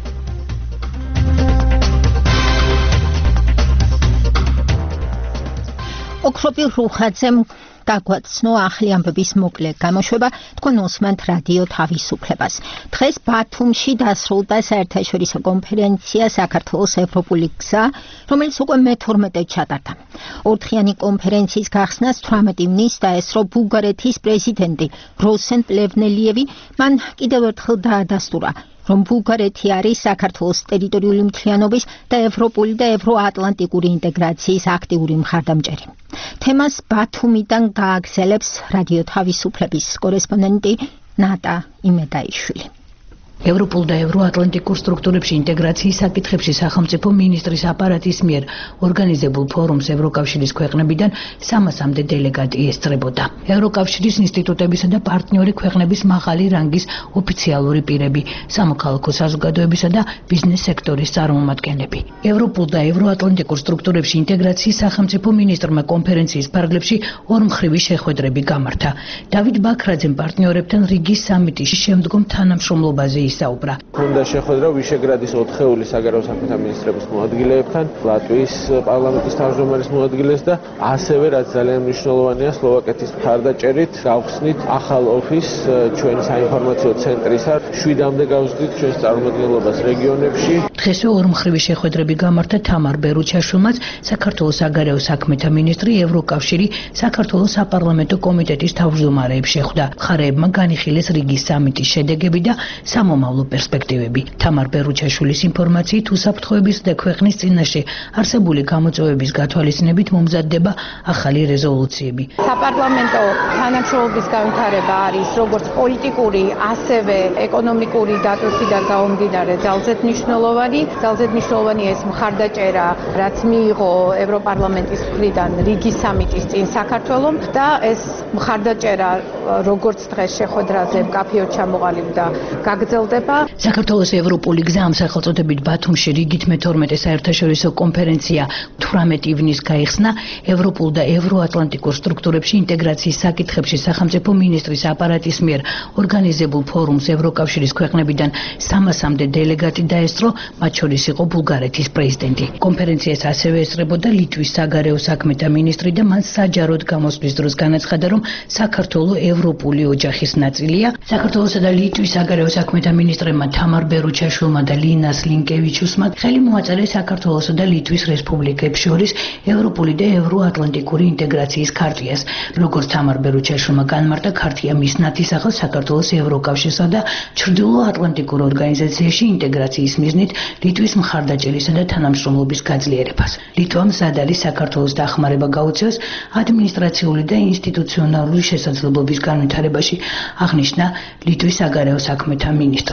ოქროპირ რუხაძემ გაგვაცნო ახალი ამბების მოკლე გამოშვება. თქვენ უსმენთ რადიო თავისუფლებას. დღეს ბათუმში დასრულდა საერთაშორისო კონფერენცია საქართველოს ევროპული გზა, რომელიც უკვე მეთორმეტედ ჩატარდა. ორდღიანი კონფერენციის გახსნას თვრამეტი ივნის დაესწრო ბულგარეთის პრეზიდენტი როსენ პლევნელიევი. მან კიდევ ერთხელ დაადასტურა, რომ ბულგარეთი არის საქართველოს ტერიტორიული მთლიანობის და ევროპული და ევროატლანტიკური ინტეგრაციის აქტიური მხარდამჭერი. თემას ბათუმიდან გააგრძელებს რადიო თავისუფლების კორესპონდენტი ნატა იმედაიშვილი. ევროპულ და ევროატლანტიკურ სტრუქტურებში ინტეგრაციის საკითხებში სახელმწიფო მინისტრის აპარატის მიერ ორგანიზებულ ფორუმს ევროკავშირის ქვეყნებიდან სამასამდე დელეგატი ესწრებოდა. ევროკავშირის ინსტიტუტებისა და პარტნიორი ქვეყნების მაღალი რანგის ოფიციალური პირები, სამოქალაქო საზოგადოებისა და ბიზნეს სექტორის წარმომადგენლები. ევროპულ და ევროატლანტიკურ სტრუქტურებში ინტეგრაციის სახელმწიფო მინისტრმა კონფერენციის ფარგლებში ორმხრივი შეხვედრები გამართა. დავით ბაქრაძემ პარტნიორებთან რიგის სამიტის შემდგომ თანამშრომლობაზე ისაუბრა. Ქონდა შეხვედრა ვიშეგრადის ოთხეული საგარეო საქმეთა მინისტრების მოადგილეებთან, ლატვიის პარლამენტის თავმჯდომარის მოადგილეს და ასევე რაც ძალიან მნიშვნელოვანია, სლოვაკეთის მხარდაჭერით გავხსნით ახალ ოფისს ჩვენი საინფორმაციო ცენტრისა. შვიდამდე გავზრდით ჩვენს წარმომადგენლობას რეგიონებში. დღესვე ორმხრივი შეხვედრები გამართა თამარ ბერუჩაშვილმაც, საქართველოს საგარეო საქმეთა მინისტრი, ევროკავშირი, საქართველოს საპარლამენტო კომიტეტის თავმჯდომარეებს შეხვდა. მხარეებმა განიხილეს რიგის სამიტის შედეგები და სამომავლო პერსპექტივები. თამარ ბერუჩაშვილის ინფორმაციით უსაფრთხოების და ქვეყნის წინაშე არსებული გამოწვევების გათვალისწინებით მომზადდება ახალი რეზოლუციები. საპარლამენტო თანამშრომლობის განვითარება არის როგორც პოლიტიკური, ასევე ეკონომიკური დატვირთვიდან გამომდინარე ძალზედ მნიშვნელოვანი. ძალზედ მნიშვნელოვანი ეს მხარდაჭერა, რაც მიიღო ევროპარლამენტის მხრიდან რიგის სამიტის წინ საქართველომ და ეს მხარდაჭერა როგორც დღეს შეხვედრაზე მკაფიოდ ჩამოყალიბდა გაგრძელდება. საქართველოს ევროპული გზა ამ სახელწოდებით ბათუმში რიგით მეთორმეტე საერთაშორისო კონფერენცია თვრამეტი ივნის გაიხსნა. ევროპულ და ევროატლანტიკურ სტრუქტურებში ინტეგრაციის საკითხებში სახელმწიფო მინისტრის აპარატის მიერ ორგანიზებულ ფორუმს ევროკავშირის ქვეყნებიდან სამასამდე დელეგატი დაესწრო, მათ შორის იყო ბულგარეთის პრეზიდენტი. კონფერენციას ასევე ესწრებოდა ლიტვის საგარეო საქმეთა მინისტრი და მან საჯაროდ გამოსვლის დროს განაცხადა, რომ საქართველო ევროპული ოჯახის ნაწილია. საქართველოსა და ლიტვის საგარეო საქმეთა მინისტრებმა თამარ ბერუჩაშვილმა და ლინას ლინკევიჩუსმა ხელი მოაწერეს საქართველოსა და ლიტვის რესპუბლიკებს შორის ევროპული და ევროატლანტიკური ინტეგრაციის ქარტიას. როგორც თამარ ბერუჩაშვილმა განმარტა, ქარტია მის ნათესახელს საქართველოს ევროკავშირსა და ჩრდილოატლანტიკურ ორგანიზაციაში ინტეგრაციის მიზნით ლიტვის მხარდაჭერისა და თანამშრომლობის გაძლიერებას. ლიტვა მზად არის საქართველოს დახმარება გაუწიოს ადმინისტრაციული და ინსტიტუციონალური შესაძლებლობის განვითარებაში, აღნიშნა ლიტვის საგარეო საქმეთა მინისტრმა.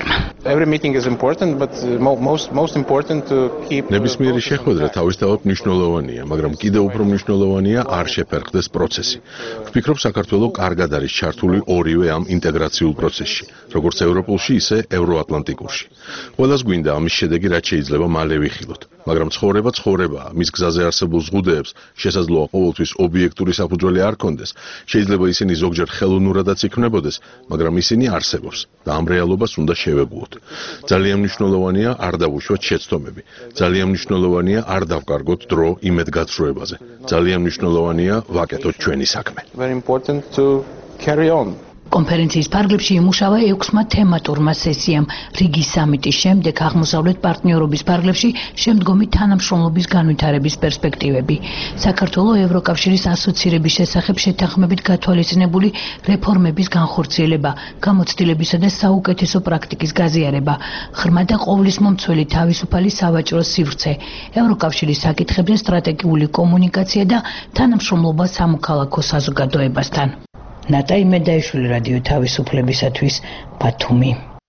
Every meeting is important, but most most important to keep ნებისმიერი შეხვედრა თავისთავად მნიშვნელოვანია, მაგრამ კიდევ უფრო მნიშვნელოვანია არ შეფერხდეს პროცესი. ვფიქრობ, საქართველო კარგად არის ჩართული ორივე ამ ინტეგრაციულ პროცესში, როგორც ევროპულში, ისე ევროატლანტიკურში. ყველას გვინდა ამის შედეგი რაც შეიძლება მალე ვიხილოთ, მაგრამ ცხოვრება ცხოვრებაა, მის გზაზე არსებულ ზღუდეებს შესაძლოა ყოველთვის ობიექტური საფუძველი არ ქონდეს. შეიძლება ისინი ზოგჯერ ხელოვნურადაც იქმნებოდეს, მაგრამ ისინი არსებობს და ამ რეალობას უნდა შევეგუოთ. ძალიან მნიშვნელოვანია არ დავუშვათ შეცდომები. ძალიან მნიშვნელოვანია არ დავკარგოთ დრო იმედგაცრუებაზე. ძალიან მნიშვნელოვანია ვაკეთოთ ჩვენი საქმე. Very important to carry on. კონფერენციის ფარგლებში იმუშავა ექვსმა თემატურმა სესიამ. რიგის სამიტის შემდეგ აღმოსავლეთ პარტნიორობის ფარგლებში შემდგომი თანამშრომლობის განვითარების პერსპექტივები. საქართველოს ევროკავშირის ასოცირების შესახებ შეთანხმებით გათვალისწინებული რეფორმების განხორციელება, გამოცდილებისა და საუკეთესო პრაქტიკის გაზიარება, ღრმა და ყოვლისმომცველი თავისუფალი სავაჭრო სივრცე, ევროკავშირის საკითხებზე სტრატეგიული კომუნიკაცია და თანამშრომლობა სამოქალაქო საზოგადოებასთან. ნატა იმედაიშვილი რადიო თავისუფლებისათვის ბათუმი.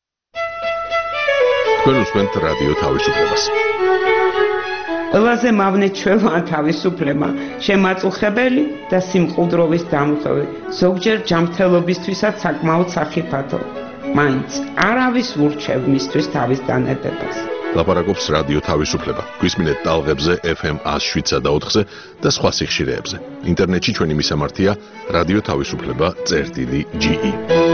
თქვენ უსმენთ რადიო თავისუფლებას. ყველაზე მავნეჩვევაა თავისუფლება, შემაწუხებელი და სიმყუდროვის დამღები, ზოგჯერ ჯანმრთელობისთვისაც საკმაოდ სახიფათო. მაინც არავის ურჩევ მისთვის თავის დანებებას. ლაპარაკობს რადიო თავისუფლება. გვისმინეთ ტალღებზე ეფ ემ ათს შვიდსა და ოთხზე და სხვა სიხშირეებზე. ინტერნეტში ჩვენი მისამართია რადიო თავისუფლება წერტილი ჯი ი.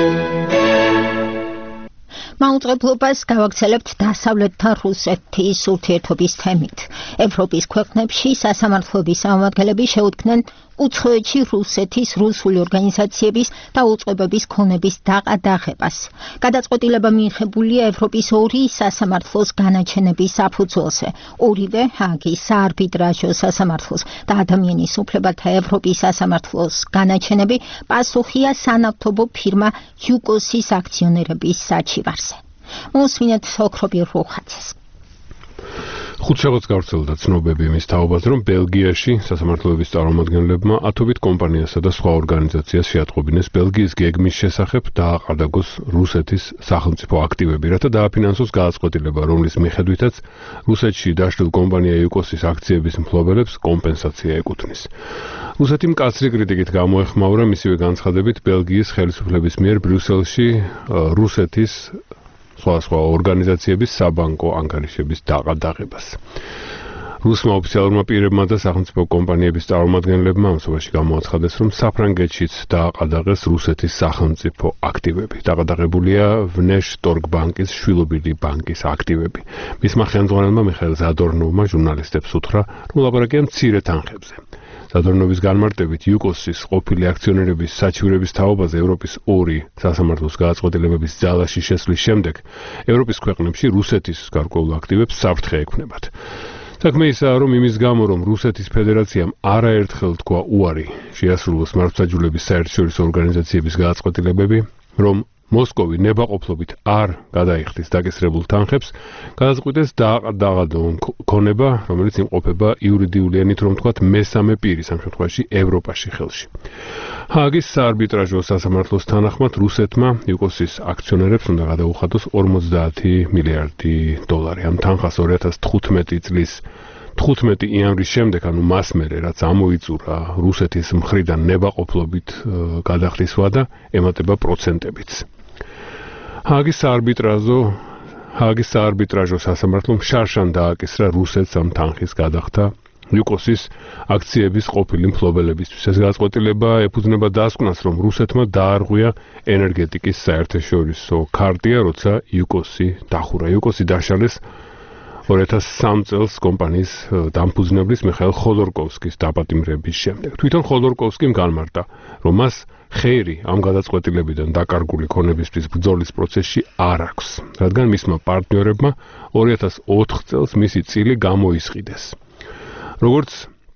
მაუწყებლობას გავაგრძელებთ დასავლეთთან რუსეთის ურთიერთობის თემით. ევროპის ქვეყნებში სასამართლოების წარმომადგენლები შეუდგნენ უცხოეთში რუსეთის რუსული ორგანიზაციების და უწყებების ქონების დაყადაღებას. გადაწყვეტილება მიიღებულია ევროპის ორი სასამართლოს განაჩენების საფუძველზე. ორივე ჰააგის საარბიტრაჟო სასამართლოს და ადამიანის უფლებათა ევროპის სასამართლოს განაჩენები პასუხია სანავთობო ფირმა იუკოსის აქციონერების საჩივარზე. მოსმინეთ ოქრობირ რუხაძეს. ხუთშაბათს გავრცელდა ცნობები იმის თაობაზე, რომ ბელგიაში სასამართლოების წარმომადგენლებმა ათობით კომპანიასა და სხვა ორგანიზაციას შეატყობინეს ბელგიის გეგმის შესახებ დააყადაგოს რუსეთის სახელმწიფო აქტივები, რათა დააფინანსოს გადაწყვეტილება, რომლის მიხედვითაც რუსეთში დაშლილ კომპანია იუკოსის აქციების მფლობელებს კომპენსაცია ეკუთვნის. რუსეთი მკაცრი კრიტიკით გამოეხმაურა მისივე განცხადებით ბელგიის ხელისუფლების მიერ ბრიუსელში რუსეთის სხვა სხვა ორგანიზაციების საბანკო ანგარიშების დაყადაღებას. რუსმა ოფიციალურმა პირებმა და სახელმწიფო კომპანიების წარმომადგენლებმა ამსობაში გამოაცხადეს, რომ საფრანგეთშიც დააყადაღეს რუსეთის სახელმწიფო აქტივები. დაყადაღებულია ვნეშტორგბანკის შვილობილი ბანკის აქტივები. მისმა ხელმძღვანელმა მიხაილ ზადორნოვმა ჟურნალისტებს უთხრა, რომ ლაპარაკია მცირე თანხებზე. ზადორნოვის განმარტებით იუკოსის ყოფილი აქციონერების საჩივრების თაობაზე ევროპის ორი სასამართლოს გადაწყვეტილებების ძალაში შესვლის შემდეგ ევროპის ქვეყნებში რუსეთის გარკვეულ აქტივებს საფრთხე ექმნებათ. საქმე ისაა, რომ იმის გამო, რომ რუსეთის ფედერაციამ არაერთხელ თქვა უარი შეასრულოს მართლმსაჯულების საერთაშორისო ორგანიზაციების გადაწყვეტილებები, რომ მოსკოვი ნებაყოფლობით არ გადაიხდის დაკისრებულ თანხებს, გადაწყვიტეს დააყადაღადო ქონება, რომელიც იმყოფება იურიდიული ენით, რომ თქვათ მესამე პირის, ამ შემთხვევაში ევროპაში ხელში. ჰააგის საარბიტრაჟო სასამართლოს თანახმად რუსეთმა იუკოსის აქციონერებს უნდა გადაუხადოს ორმოცდაათი მილიარდი დოლარი. ამ თანხას ორი ათას თხუთმეტი წლის თხუთმეტი იანვრის შემდეგ, ანუ მას მერე, რაც ამოიწურა რუსეთის მხრიდან ნებაყოფლობით გადახდის ვადა, ემატება პროცენტებიც. ჰააგის საარბიტრაჟო ჰააგის საარბიტრაჟო სასამართლომ შარშან დააკისრა რუსეთს ამ თანხის გადახდა იუკოსის აქციების ყოფილი მფლობელებისთვის. ეს გადაწყვეტილება ეფუძნება დასკვნას, რომ რუსეთმა დაარღვია ენერგეტიკის საერთაშორისო ქარტია, როცა იუკოსი დახურა. იუკოსი დაშალეს ორი ათას სამი წელს კომპანიის დამფუძნებლის მიხაილ ხოდორკოვსკის დაპატიმრების შემდეგ. თვითონ ხოდორკოვსკიმ განმარტა, რომ მას ხეირი ამ გადაწყვეტილებიდან დაკარგული ქონებისთვის ბრძოლის პროცესში არ აქვს, რადგან მისმა პარტნიორებმა ორი ათას ოთხ წელს მისი წილი გამოისყიდეს. როგორც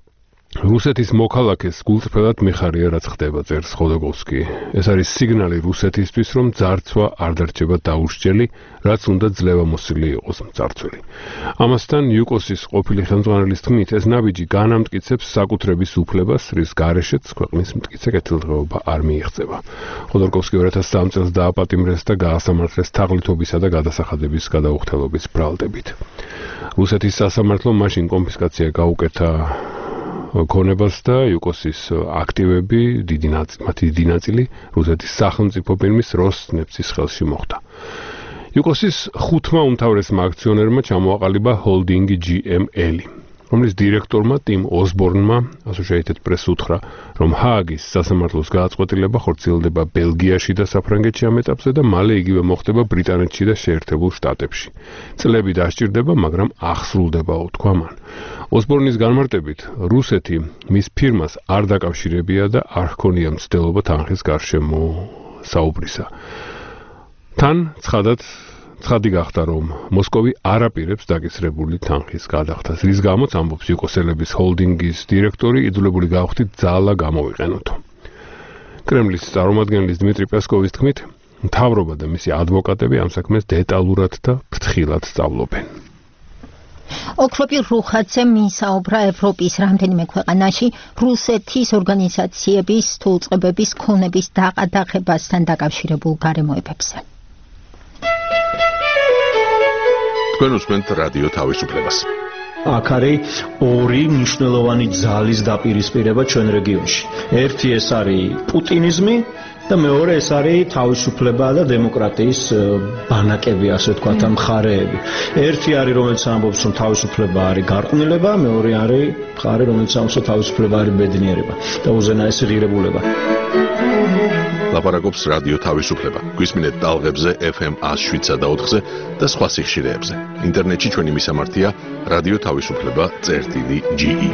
რუსეთის მოქალაქეს გულწრფელად მიხარია რაც ხდება, წერს ხოდორკოვსკი. ეს არის სიგნალი რუსეთისთვის, რომ ძარცვა არ დარჩება დაუსჯელი, რაც უნდა ძლევამოსილი იყოს მძარცველი. ამასთან იუკოსის ყოფილი ხელმძღვანელის თქმით, ეს ნაბიჯი განამტკიცებს საკუთრების უფლებას, რის გარეშეც ქვეყნის მტკიცე კეთილდღეობა არ მიიღწევა. ხოდორკოვსკი ორი ათას სამი წელს დააპატიმრეს და გაასამართლეს თაღლითობისა და გადასახადების გადაუხდელობის ბრალდებით. რუსეთის სასამართლომ მაშინ კონფისკაცია გაუკეთა ქონებას და იუკოსის აქტივები, დიდი ნაწილი, მათი დიდი ნაწილი რუსეთის სახელმწიფო ფირმის როსნეფტის ხელში მოხვდა. იუკოსის ხუთმა უმთავრესმა აქციონერმა ჩამოაყალიბა ჰოლდინგი ჯი ემ ელი, რომლის დირექტორმა ტიმ ოსბორნმა Associated Press უთხრა, რომ ჰააგის სასამართლოს გააწყვეტილება ხორციელდება ბელგიაში და საფრანგეთში ამ ეტაპზე და მალე იგივე მოხდება ბრიტანეთში და შეერთებულ შტატებში. წლები დასჭირდება, მაგრამ აღსრულდებაო, თქვა მან. ოსბორნის განმარტებით, რუსეთი მის ფირმას არ დაკავშირებია და არ ჰქონია მცდელობა თანხის გარშემო საუბრისა. თან ცხადად ცხადი გახდა, რომ მოსკოვი არ აპირებს დაკისრებული თანხის გადახდას, რის გამოც ამბობს იუკოსელების ჰოლდინგის დირექტორი იძულებული გავხდით ძალა გამოვიყენოთო. კრემლის წარმომადგენლის დმიტრი პესკოვის თქმით, მთავრობა და მისი ადვოკატები ამ საქმეს დეტალურად და ფრთხილად სწავლობენ. ოქროპირ რუხაძე მისაუბრა ევროპის რამდენიმე ქვეყანაში რუსეთის ორგანიზაციების თუ უწყებების ქონების დაყადაღებასთან დაკავშირებულ გარემოებებზე. თქვენ უსმენთ რადიო თავისუფლებას. აქ არის ორი მნიშვნელოვანი ძალის დაპირისპირება ჩვენ რეგიონში. ერთი ეს არის პუტინიზმი და მეორე ეს არის თავისუფლება და დემოკრატიის ბანაკები, ასე ვთქვათ, მხარეები. ერთი არის, რომელიც ამბობს, რომ თავისუფლება არის გარყვნილება, მეორე არის მხარე, რომელიც ამბობს, რომ თავისუფლება არის ბედნიერება და უზენაესი ღირებულება. ლაპარაკობს რადიო თავისუფლება. გვისმინეთ ტალღებზე ეფ ემ ას შვიდსა და ოთხზე და სხვა სიხშირეებზე. ინტერნეტში ჩვენი მისამართია რადიო თავისუფლება წერტილი ჯი ი.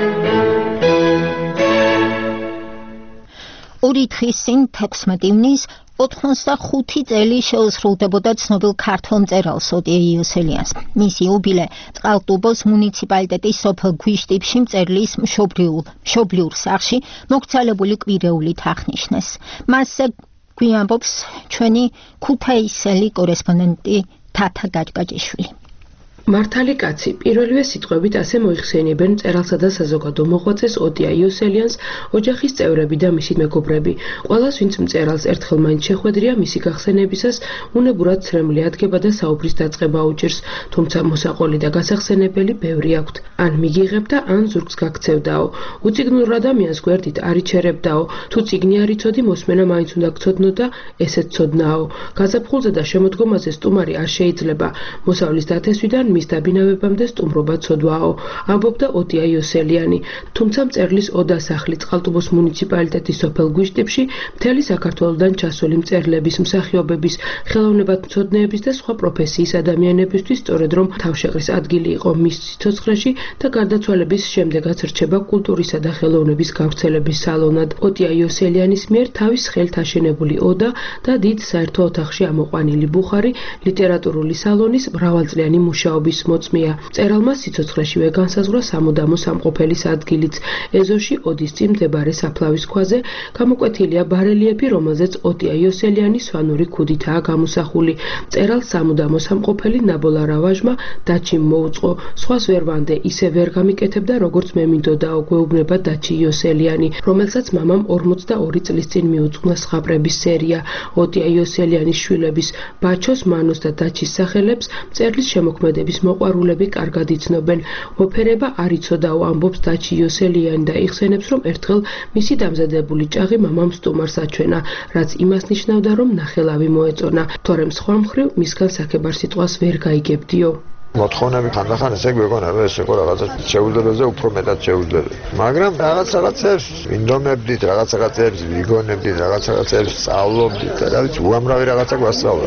ორი დღის წინ თექვსმეტი ივნის ოთხმოცდახუთი წელი შეუსრულდებოდა ცნობილ ქართველ მწერალს ოტია იოსელიანს. მისი იუბილე წყალტუბოს მუნიციპალიტეტის სოფელ გვიშტიფში მწერლის მშობლიურ მშობლიურ სახლში მოგცალებული კვირეულით აღნიშნეს. მასზე გვიამბობს ჩვენი ქუთაისელი კორესპონდენტი თათა გაჭგაჭიშვილი. მართალი კაცი პირველივე სიტყვებით ასე მოიხსენიებენ მწერალსა და საზოგადო მოღვაწეს ოტია იოსელიანს ოჯახის წევრები და მისი მეგობრები. ყველას, ვინც მწერალს ერთხელ მაინც შეხვედრია, მისი გახსენებისას უნებურად ცრემლი ადგება და საუბრის დაწყება უჭირს, თუმცა მოსაყოლი და გასახსენებელი ბევრი აქვთ. ან მიგიღებდა, ან ზურგს გაქცევდაო. უციგნურ ადამიანს გვერდით არ იჩერებდაო. თუ წიგნი არ იცოდი, მოსმენა მაინც უნდა გცოდნო და ესეც ცოდნაო. გაზაფხულზე და შემოდგომაზე სტუმარი არ შეიძლება. მოსავლის დათესვიდან მის დაბინავებამდე სტუმრობა ცოდვაო, ამბობდა ოტია იოსელიანი. თუმცა მწერლის ოდა სახლი წყალტუბოს მუნიციპალიტეტის სოფელ გვიშტიფში მთელი საქართველოდან ჩასული მწერლების, მსახიობების, ხელოვნებათმცოდნეების და სხვა პროფესიის ადამიანებისთვის სწორედ რომ თავშეყრის ადგილი იყო მის სიცოცხლეში და გარდაცვალების შემდეგაც რჩება კულტურისა და ხელოვნების გავრცელების სალონად. ოტია იოსელიანის მიერ თავის ხელთ აშენებული ოდა და დიდ საერთო ოთახში ამოყვანილი ბუხარი ლიტერატურული სალონის მრავალწლიანი მუშაობა მოწმია. მწერალმა სიცოცხლეშივე განსაზღვრა სამუდამო სამყოფელის ადგილიც. ეზოში ოდის წინ მდებარე საფლავის ქვაზე გამოკვეთილია ბარელიეფი, რომელზეც ოტია იოსელიანი სვანური ქუდითაა გამოსახული. მწერალს სამუდამო სამყოფელი ნაბოლარა ვაჟმა დაჩიმ მოუწყო. სხვას ვერ ვანდე, ისე ვერ გამიკეთებდა, როგორც მე მინდოდაო, გვეუბნება დაჩი იოსელიანი, რომელსაც მამამ ორმოცდაორი წლის წინ მიუძღვნა ზღაპრების სერია. ოტია იოსელიანის შვილების, ბაჩოს, მანოს და დაჩის სახელებს მწერლის შემოქმედების მოყვარულები კარგად იცნობენ. ოფერება არ იცოდაო, ამბობს დაჩი იოსელიანი და იხსენებს, რომ ერთხელ მისი დამზადებული ჭაღი მამამ სტუმარს აჩვენა, რაც იმას ნიშნავდა, რომ ნახელავი მოეწონა, თორემ სხვა მხრივ მისგან საქებარ სიტყვას ვერ გაიგებდიო. მოთხოვნები ხანდახან ესე გვეგონა, რომ ეს იყო რაღაცა შეუძლებელზე უფრო მეტად შეუძლებელი. მაგრამ რაღაც რაღაცებს ვინდომებდით, რაღაც რაღაცებს ვიგონებდით, რაღაც რაღაცებს სწავლობდით და რა ვიცი, უამრავი რაღაცა გვასწავლა.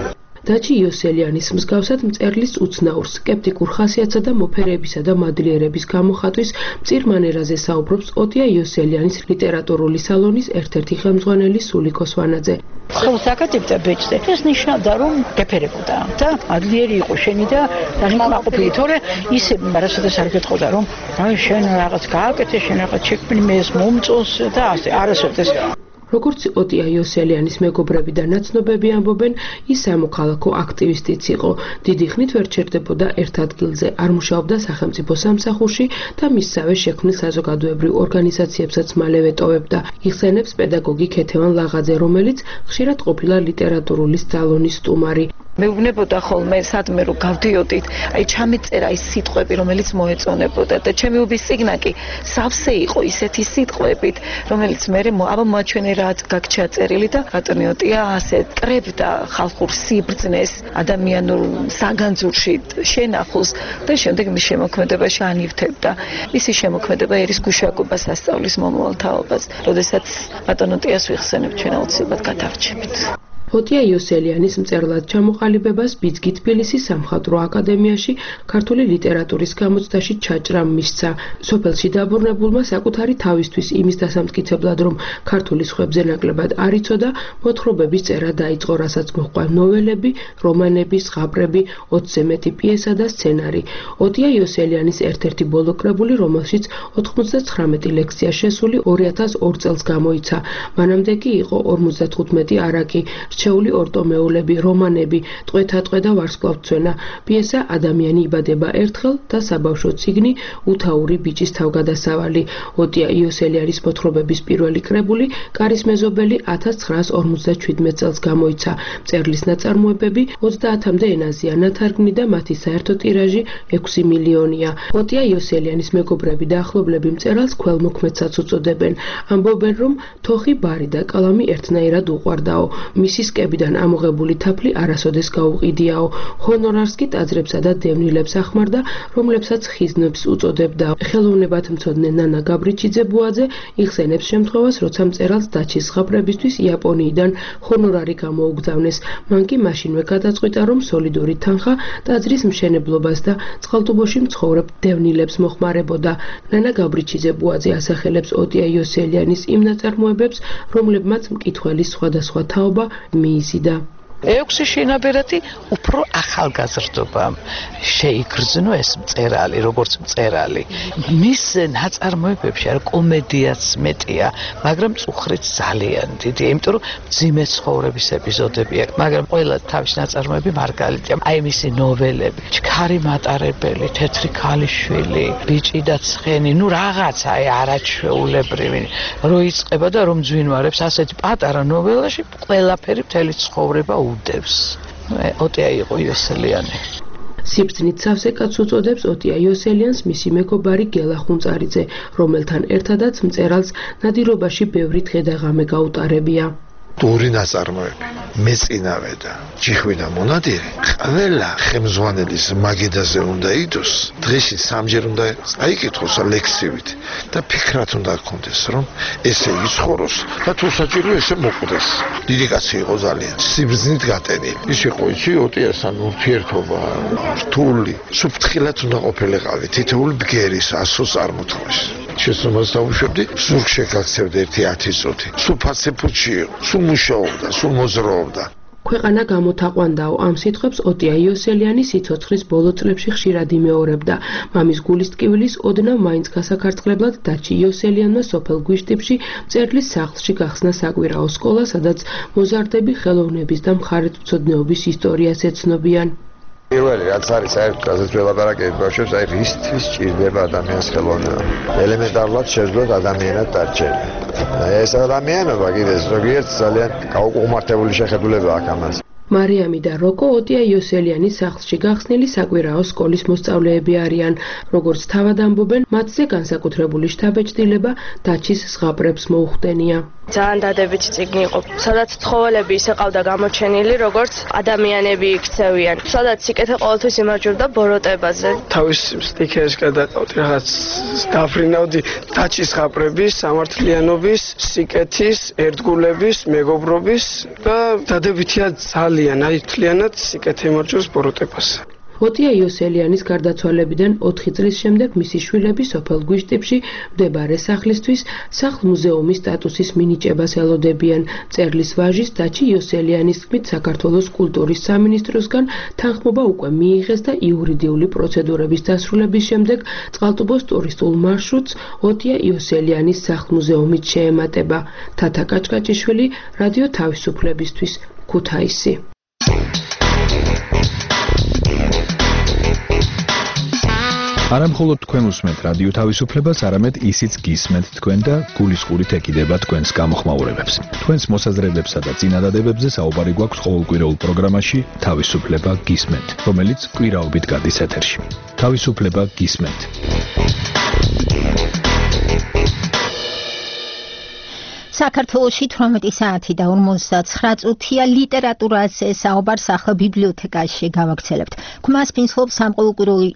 დაჩი იოსელიანის მსგავსად მწერლის უცნაურ, სკეპტიკურ ხასიათსა და მოფერებისა და მადლიერების გამოხატვის მწირ მანერაზე საუბრობს ოტია იოსელიანის ლიტერატურული სალონის ერთ-ერთი ხელმძღვანელი სულიკო სვანაძე. ხელს აკეთებდა ბეჭდზე. ეს ნიშნავდა, რომ გეფერებოდა და მადლიერი იყო შენი და დაჟინაყოფილი, თორე ისე არასოდეს არ გეტყოდა, რომ აი შენ რაღაც გააკეთე, შენ რაღაც შექმნი მეს მომწონს და ასე არასოდეს. როგორც ოტია იოსელიანის მეგობრები და ნაცნობები ამბობენ, ის სამოქალაქო აქტივისტიც იყო. დიდი ხნით ვერ ჩერდებოდა ერთ ადგილზე, არ მუშაობდა სახელმწიფო სამსახურში და მისსავე შექმნილ საზოგადოებრივ ორგანიზაციებსაც მალევე ტოვებდა. იხსენებს პედაგოგი ქეთევან ლაღაძე, რომელიც ხშირად ყოფილა ლიტერატურული სალონის სტუმარი. მეუბნებოდა ხოლმე სადმე რომ გავდიოდით, აი ჩამეწერა ის სიტყვები, რომელიც მოეწონებოდა და ჩემი უბის სიგნაკი სავსე იყო ისეთი სიტყვებით, რომელიც მე აბა მოაჩვენე რაც გაქჩა წერილი და ბატონი ოტია ასე კრებდა ხალხურ სიბრძნეს, ადამიანურ საგანძურში შენახულს და შემდეგ მის შემოქმედებაში ანივთებდა. მისი შემოქმედება ერის გუშაკობას ასწავლის მომავალ თაობას, როდესაც ბატონ ოტიას ვიხსენებ ჩვენ აუცილებლად გადავრჩებით. ოტია იოსელიანის მწერლად ჩამოყალიბებას ბიძგი თბილისის სამხატვრო აკადემიაში ქართული ლიტერატურის გამოცდაში ჩაჭრა მისცა. სოფელში დაბრუნებულმა საკუთარი თავისთვის იმის დასამტკიცებლად, რომ ქართული სხვებზე ნაკლებად არ იცოდა, მოთხრობების წერა დაიწყო, რასაც მოჰყვა ნოველები, რომანები, ზღაპრები, ოცზე მეტი პიესა და სცენარი. ოტია იოსელიანის ერთ-ერთი ბოლო კრებული, რომელშიც ოთხმოცდაცხრამეტი ლექსია შესული, ორი ათას ორ წელს გამოიცა. მანამდე კი იყო ორმოცდათხუთმეტი არაკი. რჩეული ორტომეულები, რომანები, ტყვეთა ტყვე და ვარსკვლავთმცვენა, პიესა ადამიანი იბადება ერთხელ და საბავშვო წიგნი უთაური ბიჭის თავგადასავალი. ოტია იოსელიანის მოთხრობების პირველი კრებული კარის მეზობელი ათას ცხრაას ორმოცდაჩვიდმეტ წელს გამოიცა. მწერლის ნაწარმოებები ოცდაათამდე ენაზეა ნათარგმნი და მათი საერთო ტირაჟი ექვსი მილიონია. ოტია იოსელიანის მეგობრები და ახლობლები მწერალს ქველმოქმედსაც უწოდებენ. ამბობენ, რომ თოხი, ბარი და კალამი ერთნაირად უყვარდაო. მისი სკებიდან ამოღებული თაფლი არასოდეს გაუყიდიაო. ჰონორარს კი ტაძრებსა და დევნილებს ახმარდა, რომლებსაც ხიზნებს უწოდებდა. ხელოვნებად მცოდნე ნანა გაბრიჩიძე ბუაძე იხსენებს შემთხვევას, როცა მწერალს დაჩის ზღაპრებისთვის იაპონიიდან ჰონორარი გამოუგზავნეს. მან კი მაშინვე გადაწყვიტა, რომ სოლიდური თანხა ტაძრის მშენებლობას და წყალტუბოში მცხოვრებ დევნილებს მოხმარებოდა. ნანა გაბრიჩიძე ბუაძე ასახელებს ოტია იოსელიანის იმ ნაწარმოებებს, რომლებმაც მკითხველის სხვადასხვა თაობა მიიზიდა. ექვსი შინაბერათი უფრო ახალგაზრდობამ შეიგრძნო ეს მწერალი, როგორც მწერალი. მის ნაწარმოებებში არ კომედიაც მეტია, მაგრამ წუხრით ძალიან დიდია, იმიტომ რომ მძიმე ცხოვრების ეპიზოდები აქვს, მაგრამ ყველა თავის ნაწარმოები მარგალიტია. აი მისი ნოველები, ჩქარი მატარებელი, თეთრი ქალიშვილი, ბიჭი და ცხენი, ნუ რაღაცა აი არაჩვეულებრივი, რო იწყება და რომ ძვინვარებს ასეთი პატარა ნოველაში ყველაფერი მთელი ცხოვრება უდევს. ოტია იყო იოსელიანი. სიბრძნით სავსე კაცს უწოდებს ოტია იოსელიანს მისი მეგობარი გელა ხუნწარიძე, რომელთან ერთადაც მწერალს ნადირობაში ბევრი დღე და ღამე გაუტარებია. ორი ნაწარმოები, მეწინავე და ჯიხვი და მონადირი, ყველა ხელმძღვანელის მაგიდაზე უნდა იდოს, დღეში სამჯერ უნდა აიკითხოს ლექსივით და ფიქრად უნდა გქონდეს, რომ ესე იცხოვროს და თუ საჭირო ესე მოკვდეს. დიდი კაცი იყო ძალიან, სიბრძნით გატენილი. ის იყო იცი ოტიასთან ურთიერთობა რთული, სუფთხილად უნდა ყოფილიყავი თითოეული ბგერის ასოს წარმოთქმის. შესაძლოა დავუშვებდი, სულ შეგაქცევდი ერთი ათი წუთი. სულ ფაცეფუჩი იყო, სულ მუშაობდა, სულ მოძრაობდა. ქვეყანა გამოთაყვანდაო ამ სიტყვებს ოტია იოსელიანი სიცოცხლის ბოლო წლებში ხშირად იმეორებდა. მამის გულის ტკივილის ოდნავ მაინც გასაქარწყლებლად დაჩი იოსელიანმა სოფელ გვიშტიპში მწერლის სახლში გახსნა საკვირაო სკოლა, სადაც მოზარდები ხელოვნების და მხარეთმცოდნეობის ისტორიას ეცნობიან. პირველი რაც არის საერთოდ ასეთ ველაპარაკებით ბავშვებს, აი რისთვის სჭირდება ადამიანის ხელოვნება. ელემენტარულად შეძლოთ ადამიანად დარჩენა. ეს ადამიანობა კიდე ზოგიერთ ძალიან გაუკუღმართებული შეხედულება აქვს ამას. მარიამი და როკო ოტია იოსელიანის სახლში გახსნილი საკვირაო სკოლის მოსწავლეები არიან. როგორც თავად ამბობენ, მათზე განსაკუთრებული შთაბეჭდილება დაჩის ზღაპრებს მოუხდენია. ძალიან დადებითი წიგნი იყო. სადაც ცხოველები ისე ყავდა გამოჩენილი, როგორც ადამიანები იქცევიან. სადაც სიკეთე ყოველთვის იმარჯვებდა ბოროტებაზე. თავის სტიქერს გადაყავდი, რაღაც დაფრინავდი დაჭის ხაპრების, სამართლიანობის, სიკეთის, ერთგულების, მეგობრობის და დადებითია ძალიან, აი თლიანად სიკეთე იმარჯვებს ბოროტებას. ოტია იოსელიანის გარდაცვალებიდან ოთხი წლის შემდეგ მისი შვილები სოფელ გვიშტიპში მდებარე სახლისთვის სახლ-მუზეუმის სტატუსის მინიჭებას ელოდებიან. მწერლის ვაჟის დაჩი იოსელიანის თქმით, საქართველოს კულტურის სამინისტროსგან თანხმობა უკვე მიიღეს და იურიდიული პროცედურების დასრულების შემდეგ წყალტუბოს ტურისტულ მარშრუტს ოტია იოსელიანის სახლ-მუზეუმით შეემატება. თათა კაჭკაჭიშვილი, რადიო თავისუფლებისთვის, ქუთაისი. არა მხოლოდ თქვენ უსმენთ რადიო თავისუფლებას, არამედ ისიც გისმენთ თქვენ და გულისყურით ეკიდება თქვენს გამოხმაურებებს. თქვენს მოსაზრებებსა და წინადადებებზე საუბარი გვაქვს ყოველკვირეულ პროგრამაში თავისუფლება გისმენთ, რომელიც კვირაობით გადის ეთერში. თავისუფლება გისმენთ. საქართველოში თვრამეტი საათი და ორმოცდაცხრა წუთია ლიტერატურაზე საუბარს ახლა ბიბლიოთეკაში გავაგრძელებთ. ქმას ფინსლობს სამყოლოკვირეული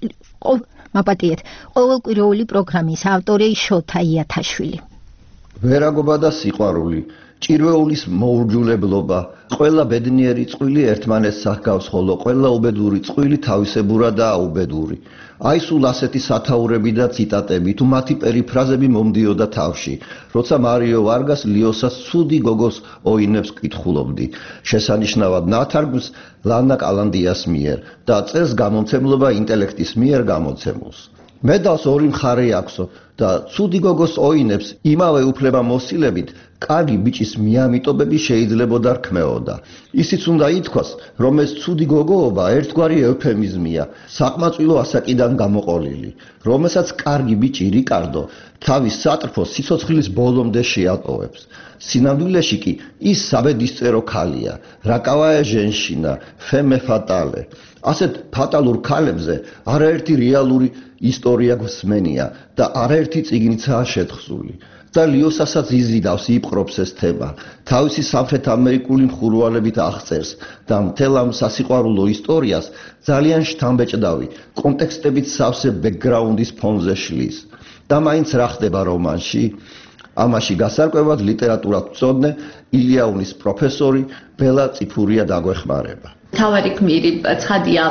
მაპატიეთ ყოველკვირეული პროგრამის ავტორი შოთა იათაშვილი. ვერაგობა და სიყვარული, ჭირვეულის მოურჯულებლობა, ყველა ბედნიერი წყვილი ერთმანეთს აღგავს, ხოლო ყველა უბედური წყვილი თავისებურა და აუბედური. აი სულ ასეთი სათაურები და ციტატები თუ მათი პერიფრაზები მომდიოდა თავში, როცა მარიო ვარგას ლიოსას ცუდი გოგოს ოინებს კითხულობდი. შესანიშნავად ნათარგმნს ლანა კალანდიას მიერ და წერს გამომცემლობა ინტელექტის მიერ გამოცემულს. მედალს ორი მხარე აქვსო და ცუდი გოგოს ოინებს იმავე უფლებამოსილებით კარგი ბიჭის მიამიტობები შეიძლებოდა რქმეოდა. ისიც უნდა ითქვას, რომ ეს ცუდი გოგოობა ერთგვარი ევფემიზმია, საყმაწვილო ასაკიდან გამოყოლილი, რომელსაც კარგი ბიჭი რიკარდო თავის სატრფოს სიცოცხლის ბოლომდე შეატოვებს. სინამდვილეში კი ის საბედისწერო ქალია, რაკავაე ჟენშინა, ფემე ფატალე. ასეთ ფატალურ ქალებზე არაერთი რეალური ისტორია გვსმენია და არაერთი წიგნიცაა შეთხზული. და ლიოსასაც იზიდავს, იპყრობს ეს თემა. თავისი სამხრეთ ამერიკული მხურვალებით აღწერს და მთელ ამ სასიყვარულო ისტორიას ძალიან შთამბეჭდავი კონტექსტებით სავსე ბექგრაუნდის ფონზე შლის. და მაინც რა ხდება რომანში? ამაში გასარკვევად ლიტერატურათმცოდნე ილიაუნის პროფესორი ბელა წიფურია დაგვეხმარება. თავარი გმირი ცხადია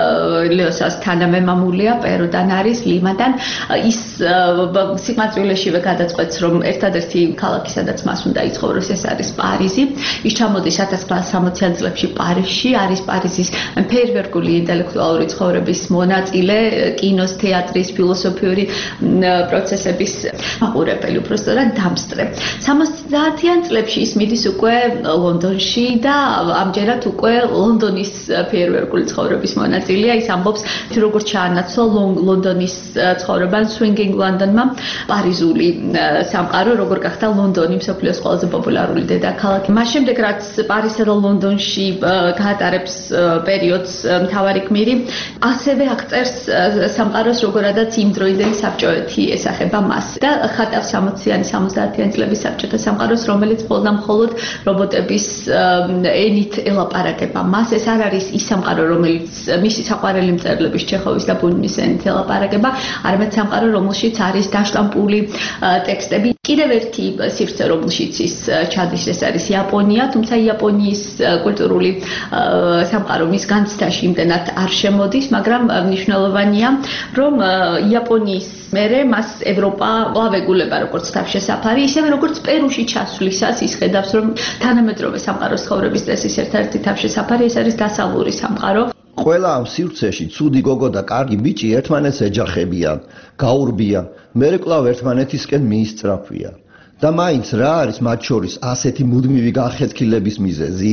ლიოსას თანამემამულია პერუდან არის ლიმადან ის სიკვდილეშივე გადაწყვეტს რომ ერთადერთი ქალაქი სადაც მას უნდა იცხოვროს ეს არის პარიზი ის ჩამოდის ათას ცხრაასა სამოციან წლებში პარიზში არის პარიზის ფეიერვერკული ინტელექტუალური ცხოვრების მონაწილე კინოს თეატრის ფილოსოფიური პროცესების მაყურებელი უბრალოდ დამსწრე სამოცდაათიან წლებში ის მიდის უკვე ლონდონში და ამჯერად უკვე ლონდონ ლონდონის ფეიერვერკული ცხოვრების მონაწილეა ის ამბობს როგორც ჩაანაცვლა ლონდონის ცხოვრება swinging London-მა პარიზული სამყარო როგორ გახდა ლონდონი მსოფლიოს ყველაზე პოპულარული დედაქალაქი მას შემდეგ რაც პარიზსა და ლონდონში გაატარებს პერიოდს მთავარი გმირი ასევე აღწერს სამყაროს როგორადაც იმ დროინდელი საბჭოეთი ესახება მას და ხატავს სამოციანი სამოცდაათიან წლების საბჭოთა სამყაროს რომელიც მხოლოდ მხოლოდ რობოტების ენით ელაპარაკება მას ეს არ არის ის სამყარო რომელიც მისი საყვარელი მწერლების ჩეხოვის და ბუნინის ენით ელაპარაკება არამედ სამყარო რომელშიც არის დაშტამპული ტექსტები კიდევ ერთი სივრცე რომელშიც ის ჩადის ეს არის იაპონია თუმცა იაპონიის კულტურული სამყარო მის განცდაში იმდენად არ შემოდის მაგრამ მნიშვნელოვანია რომ იაპონიის მერე მას ევროპა ლავეგულება როგორც თავშესაფარი ისევე როგორც პერუში ჩასვლისას ის ხედავს რომ თანამედროვე სამყაროს ცხოვრების წესის ერთ-ერთი თავშესაფარი ეს არის დასავლური სამყარო ყველა ამ სივრცეში ცუდი გოგო და კარგი ბიჭი ერთმანეთს ეჯახებიან, გაურბიან, მერე კვლავ ერთმანეთისკენ მიისწრაფვიან. და მაინც რა არის მათ შორის ასეთი მუდმივი განხეთქილების მიზეზი?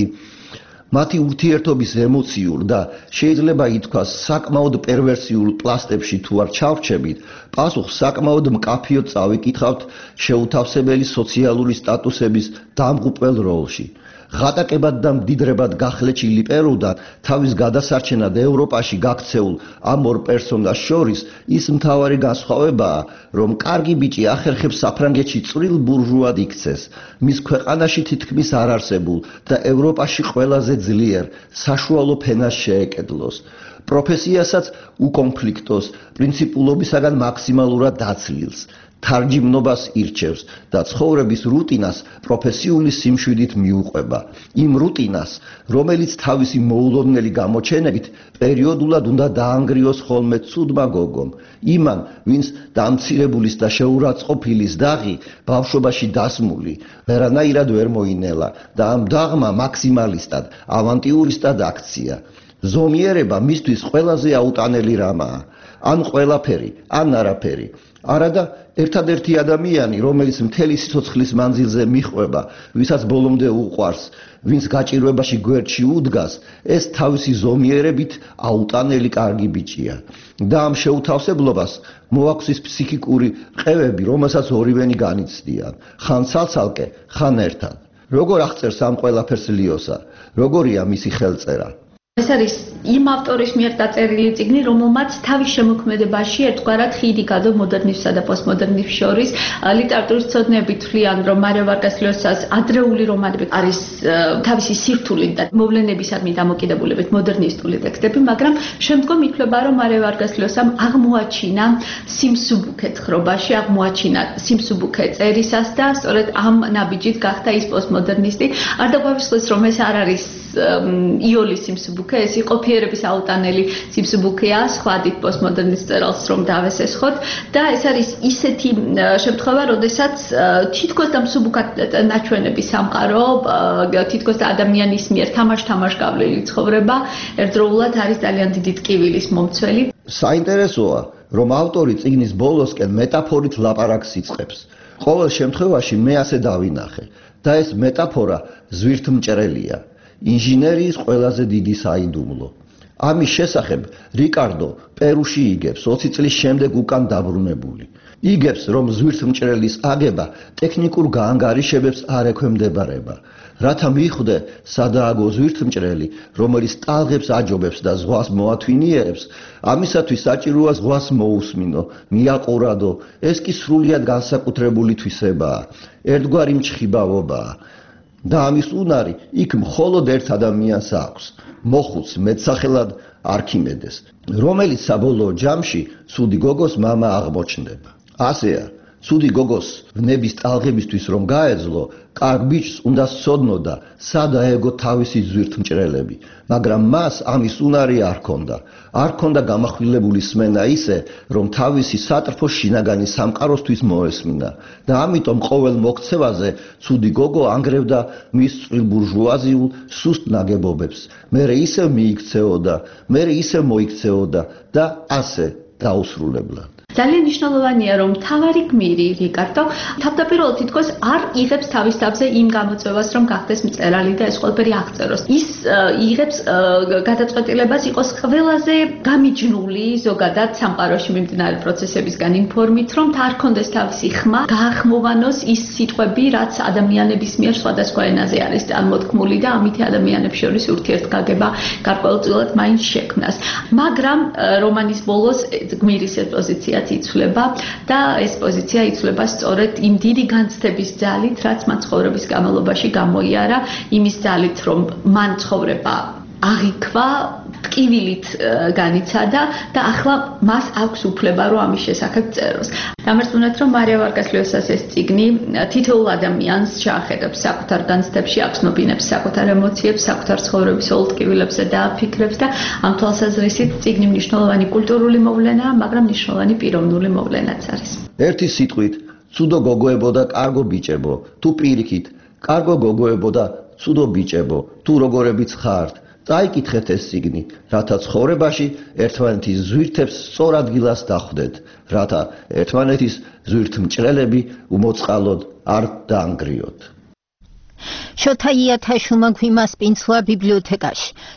მათი ურთიერთობის ემოციურ და შეიძლება ითქვას საკმაოდ პერვერსიულ პლასტებში თუ არ ჩავრჩებით, პასუხს საკმაოდ მკაფიოდ წავიკითხავთ შეუთავსებელი სოციალური სტატუსების დამღუპველ როლში. ღატაკებად და მდიდრებად გახლეჩილი პერუდან თავის გადასარჩენად ევროპაში გაქცეულ ამ ორ პერსონას შორის ის მთავარი განსხვავებაა, რომ კარგი ბიჭი ახერხებს საფრანგეთში წვრილ ბურჟუად იქცეს, მის ქვეყანაში თითქმის არ არსებულ და ევროპაში ყველაზე ძლიერ საშუალო ფენას შეეკედლოს. პროფესიასაც უკონფლიქტოს, პრინციპულობისაგან მაქსიმალურად დაცლილს. თარჯიმნობას ირჩევს და ცხოვრების რუტინას პროფესიული სიმშვიდით მიუყვება. იმ რუტინას, რომელიც თავისი მოულოდნელი გამოჩენებით პერიოდულად უნდა დაანგრიოს ხოლმე ცუდმა გოგომ. იმან, ვინც დამცირებულის და შეურაცხყოფილის დაღი ბავშვობაში დასმული, ვერანაირად ვერ მოინელა და ამ დაღმა მაქსიმალისტად, ავანტიურისტად აქცია. ზომიერება მისთვის ყველაზე აუტანელი რამაა. ან ყველაფერი, ან არაფერი. არადა ერთადერთი ადამიანი, რომელიც მთელი სიცოცხლის მანძილზე მიჰყვება, ვისაც ბოლომდე უყვარს, ვინც გაჭირვებაში გვერდში უდგას, ეს თავისი ზომიერებით აუტანელი კარგი ბიჭია. და ამ შეუთავსებლობას მოაქვს ის ფსიქიკური ყევები, რომელსაც ორივენი განიცდიან, ხან ცალ-ცალკე, ხან ერთად. როგორ აღწერს ამ ყველაფერს ლიოსა? როგორია მისი ხელწერა? ეს არის იმ ავტორის მიერ დაწერილი წიგნი, რომელმაც თავის შემოქმედებაში ერთგვარად ხიდი გადო მოდერნიზმსა და პოსტმოდერნიზმს შორის. ლიტერატურის ცოდნეები თვლიან, რომ მარია ვარგას ლიოსას ადრეული რომანები არის თავისი სირთულით და მოვლენებისადმი დამოკიდებულებით მოდერნისტული ტექსტები, მაგრამ შემდგომ ითვლება, რომ მარია ვარგას ლიოსამ აღმოაჩინა სიმსუბუქე თხრობაში, აღმოაჩინა სიმსუბუქე წერისას და სწორედ ამ ნაბიჯით გახდა ის პოსტმოდერნისტი. არ დაგვავიწყდეს, რომ ეს არ არის იოლის სიმსუბუქე, ეს იყო ფიერების აუტანელი სიმსუბუქეა, სხვა დიდ პოსტმოდერნის წერალს რომ დავესესხოთ და ეს არის ისეთი შემთხვევა, როდესაც თითქოს და მსუბუქად ნაჩვენები სამყარო, თითქოს და ადამიანის მიერ თამაშ-თამაშ გავლილი ცხოვრება, ერთდროულად არის ძალიან დიდი ტკივილის მომცველი. საინტერესოა, რომ ავტორი წიგნის ბოლოსკენ მეტაფორით ლაპარაკს იწყებს. ყოველ შემთხვევაში მე ასე დავინახე და ეს მეტაფორა ზვირთმჭრელია. ინჟინერიის ყველაზე დიდი საიდუმლო. ამის შესახებ რიკარდო პერუში იგებს ოცი წლის შემდეგ უკან დაბრუნებული. იგებს, რომ ზვირთმჭრელის აგება ტექნიკურ გაანგარიშებებს არ ექვემდებარება. რათა მიხვდე სადააგო ზვირთმჭრელი, რომელიც ტალღებს აჯობებს და ზღვას მოათვინიერებს, ამისათვის საჭიროა ზღვას მოусმინო, მიაყურადო, ეს კი სრულიად განსაკუთრებული თვისებაა, ერთგვარი მჩხიბავობაა. და ამის უნარი იქ მხოლოდ ერთ ადამიანს აქვს, მოხუც მეტსახელად არქიმედეს, რომელიც საბოლოო ჯამში ცუდი გოგოს მამა აღმოჩნდება. ასეა, ცუდი გოგოს ვნების ტალღებისთვის რომ გაეძლო, კარგ ბიჭს უნდა სცოდნოდა, სად აეგო თავისი ზვირთმჭრელები, მაგრამ მას ამის უნარი არ ჰქონდა. არ ჰქონდა გამახვილებული სმენა ისე, რომ თავისი სატრფო შინაგანი სამყაროსთვის მოესმინა და ამიტომ ყოველ მოქცევაზე ცუდი გოგო ანგრევდა მის წვრილ ბურჟუაზიულ სუსტ ნაგებობებს. მერე ისევ მიიქცეოდა, მერე ისევ მოიქცეოდა და ასე დაუსრულებლად. ძალიან მნიშვნელოვანია, რომ თავარი გმირი რიკარდო თავდაპირველად თითქოს არ იღებს თავის თავზე იმ გამოწვევას, რომ გახდეს მწერალი და ეს ყველაფერი აღწეროს. ის იღებს გადაწყვეტილებას იყოს ყველაზე გამიჯნული ზოგადად სამყაროში მიმდინარე პროცესებისგან ინფორმით, რომ არ ქონდეს თავისი ხმა, გაახმოვანოს ის სიტყვები, რაც ადამიანების მიერ სხვადასხვა ენაზე არის წარმოთქმული და ამით ადამიანებს შორის ურთიერთგაგება გარკვეულწილად მაინც შექმნას. მაგრამ რომანის ბოლოს გმირის ეს პოზიცია იცვლება და ეს პოზიცია იცვლება სწორედ იმ დიდი განცდების ძალით, რაც მან ცხოვრების განმავლობაში გამოიარა, იმის ძალით, რომ მან ცხოვრება აღიქვა, ტკივილით განიცადა და ახლა მას აქვს უფლება, რომ ამის შესახებ წეროს. დამარწმუნეთ, რომ მარია ვარგას ლიოსას ეს წიგნი თითოეულ ადამიანს შეახედებს საკუთარ განცდებში, აცნობინებს საკუთარ ემოციებს, საკუთარ ცხოვრების ოღონდ ტკივილებზე და ფიქრებს და ამ თვალსაზრისით წიგნი მნიშვნელოვანი კულტურული მოვლენაა, მაგრამ მნიშვნელოვანი პიროვნული მოვლენაც არის. ერთი სიტყვით, ცუდო გოგოებო და კარგო ბიჭებო, თუ პირიქით, კარგო გოგოებო და ცუდო ბიჭებო, თუ როგორებიც ხართ, დაიკითხეთ ეს წიგნი, რათა ცხოვრებაში ერთმანეთის ზვირთებს სწორ ადგილას დახვდეთ, რათა ერთმანეთის ზვირთმჭრელები უმოწყალოდ არ დაანგრიოთ. შოთა იათაშვილმა გვიმასპინძლა ბიბლიოთეკაში.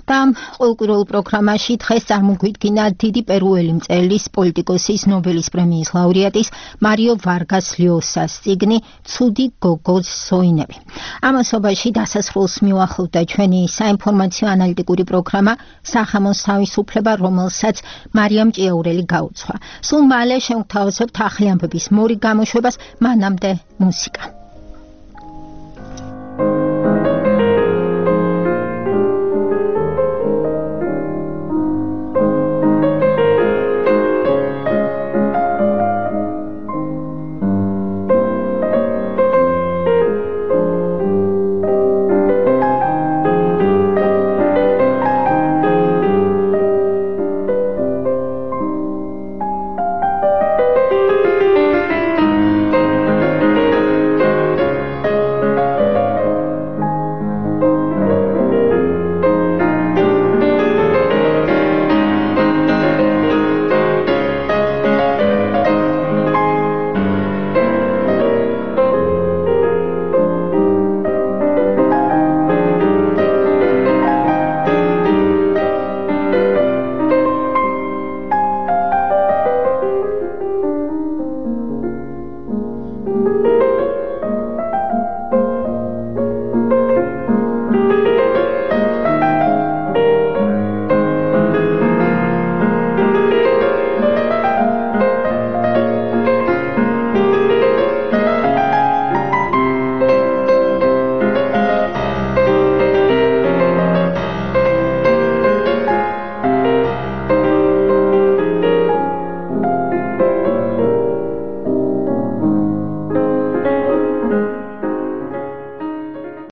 და ყოველკვირეულ პროგრამაში დღეს წარმოგვიდგინა დიდი პერუელი მწერლის პოლიტიკოსის ნობელის პრემიის ლაურეატის მარიო ვარგას ლიოსას წიგნი ცუდი გოგოს სოინები. ამ ასობაში დასასრულს მიუახლოვდა ჩვენი საინფორმაციო ანალიტიკური პროგრამა სახამოს თავისუფლება, რომელსაც მარიამ ჭიაურელი გაუძღვა. სულ მალე შევთავაზებთ ახლიანობების მორი გამოშვებას, მანამდე მუსიკა.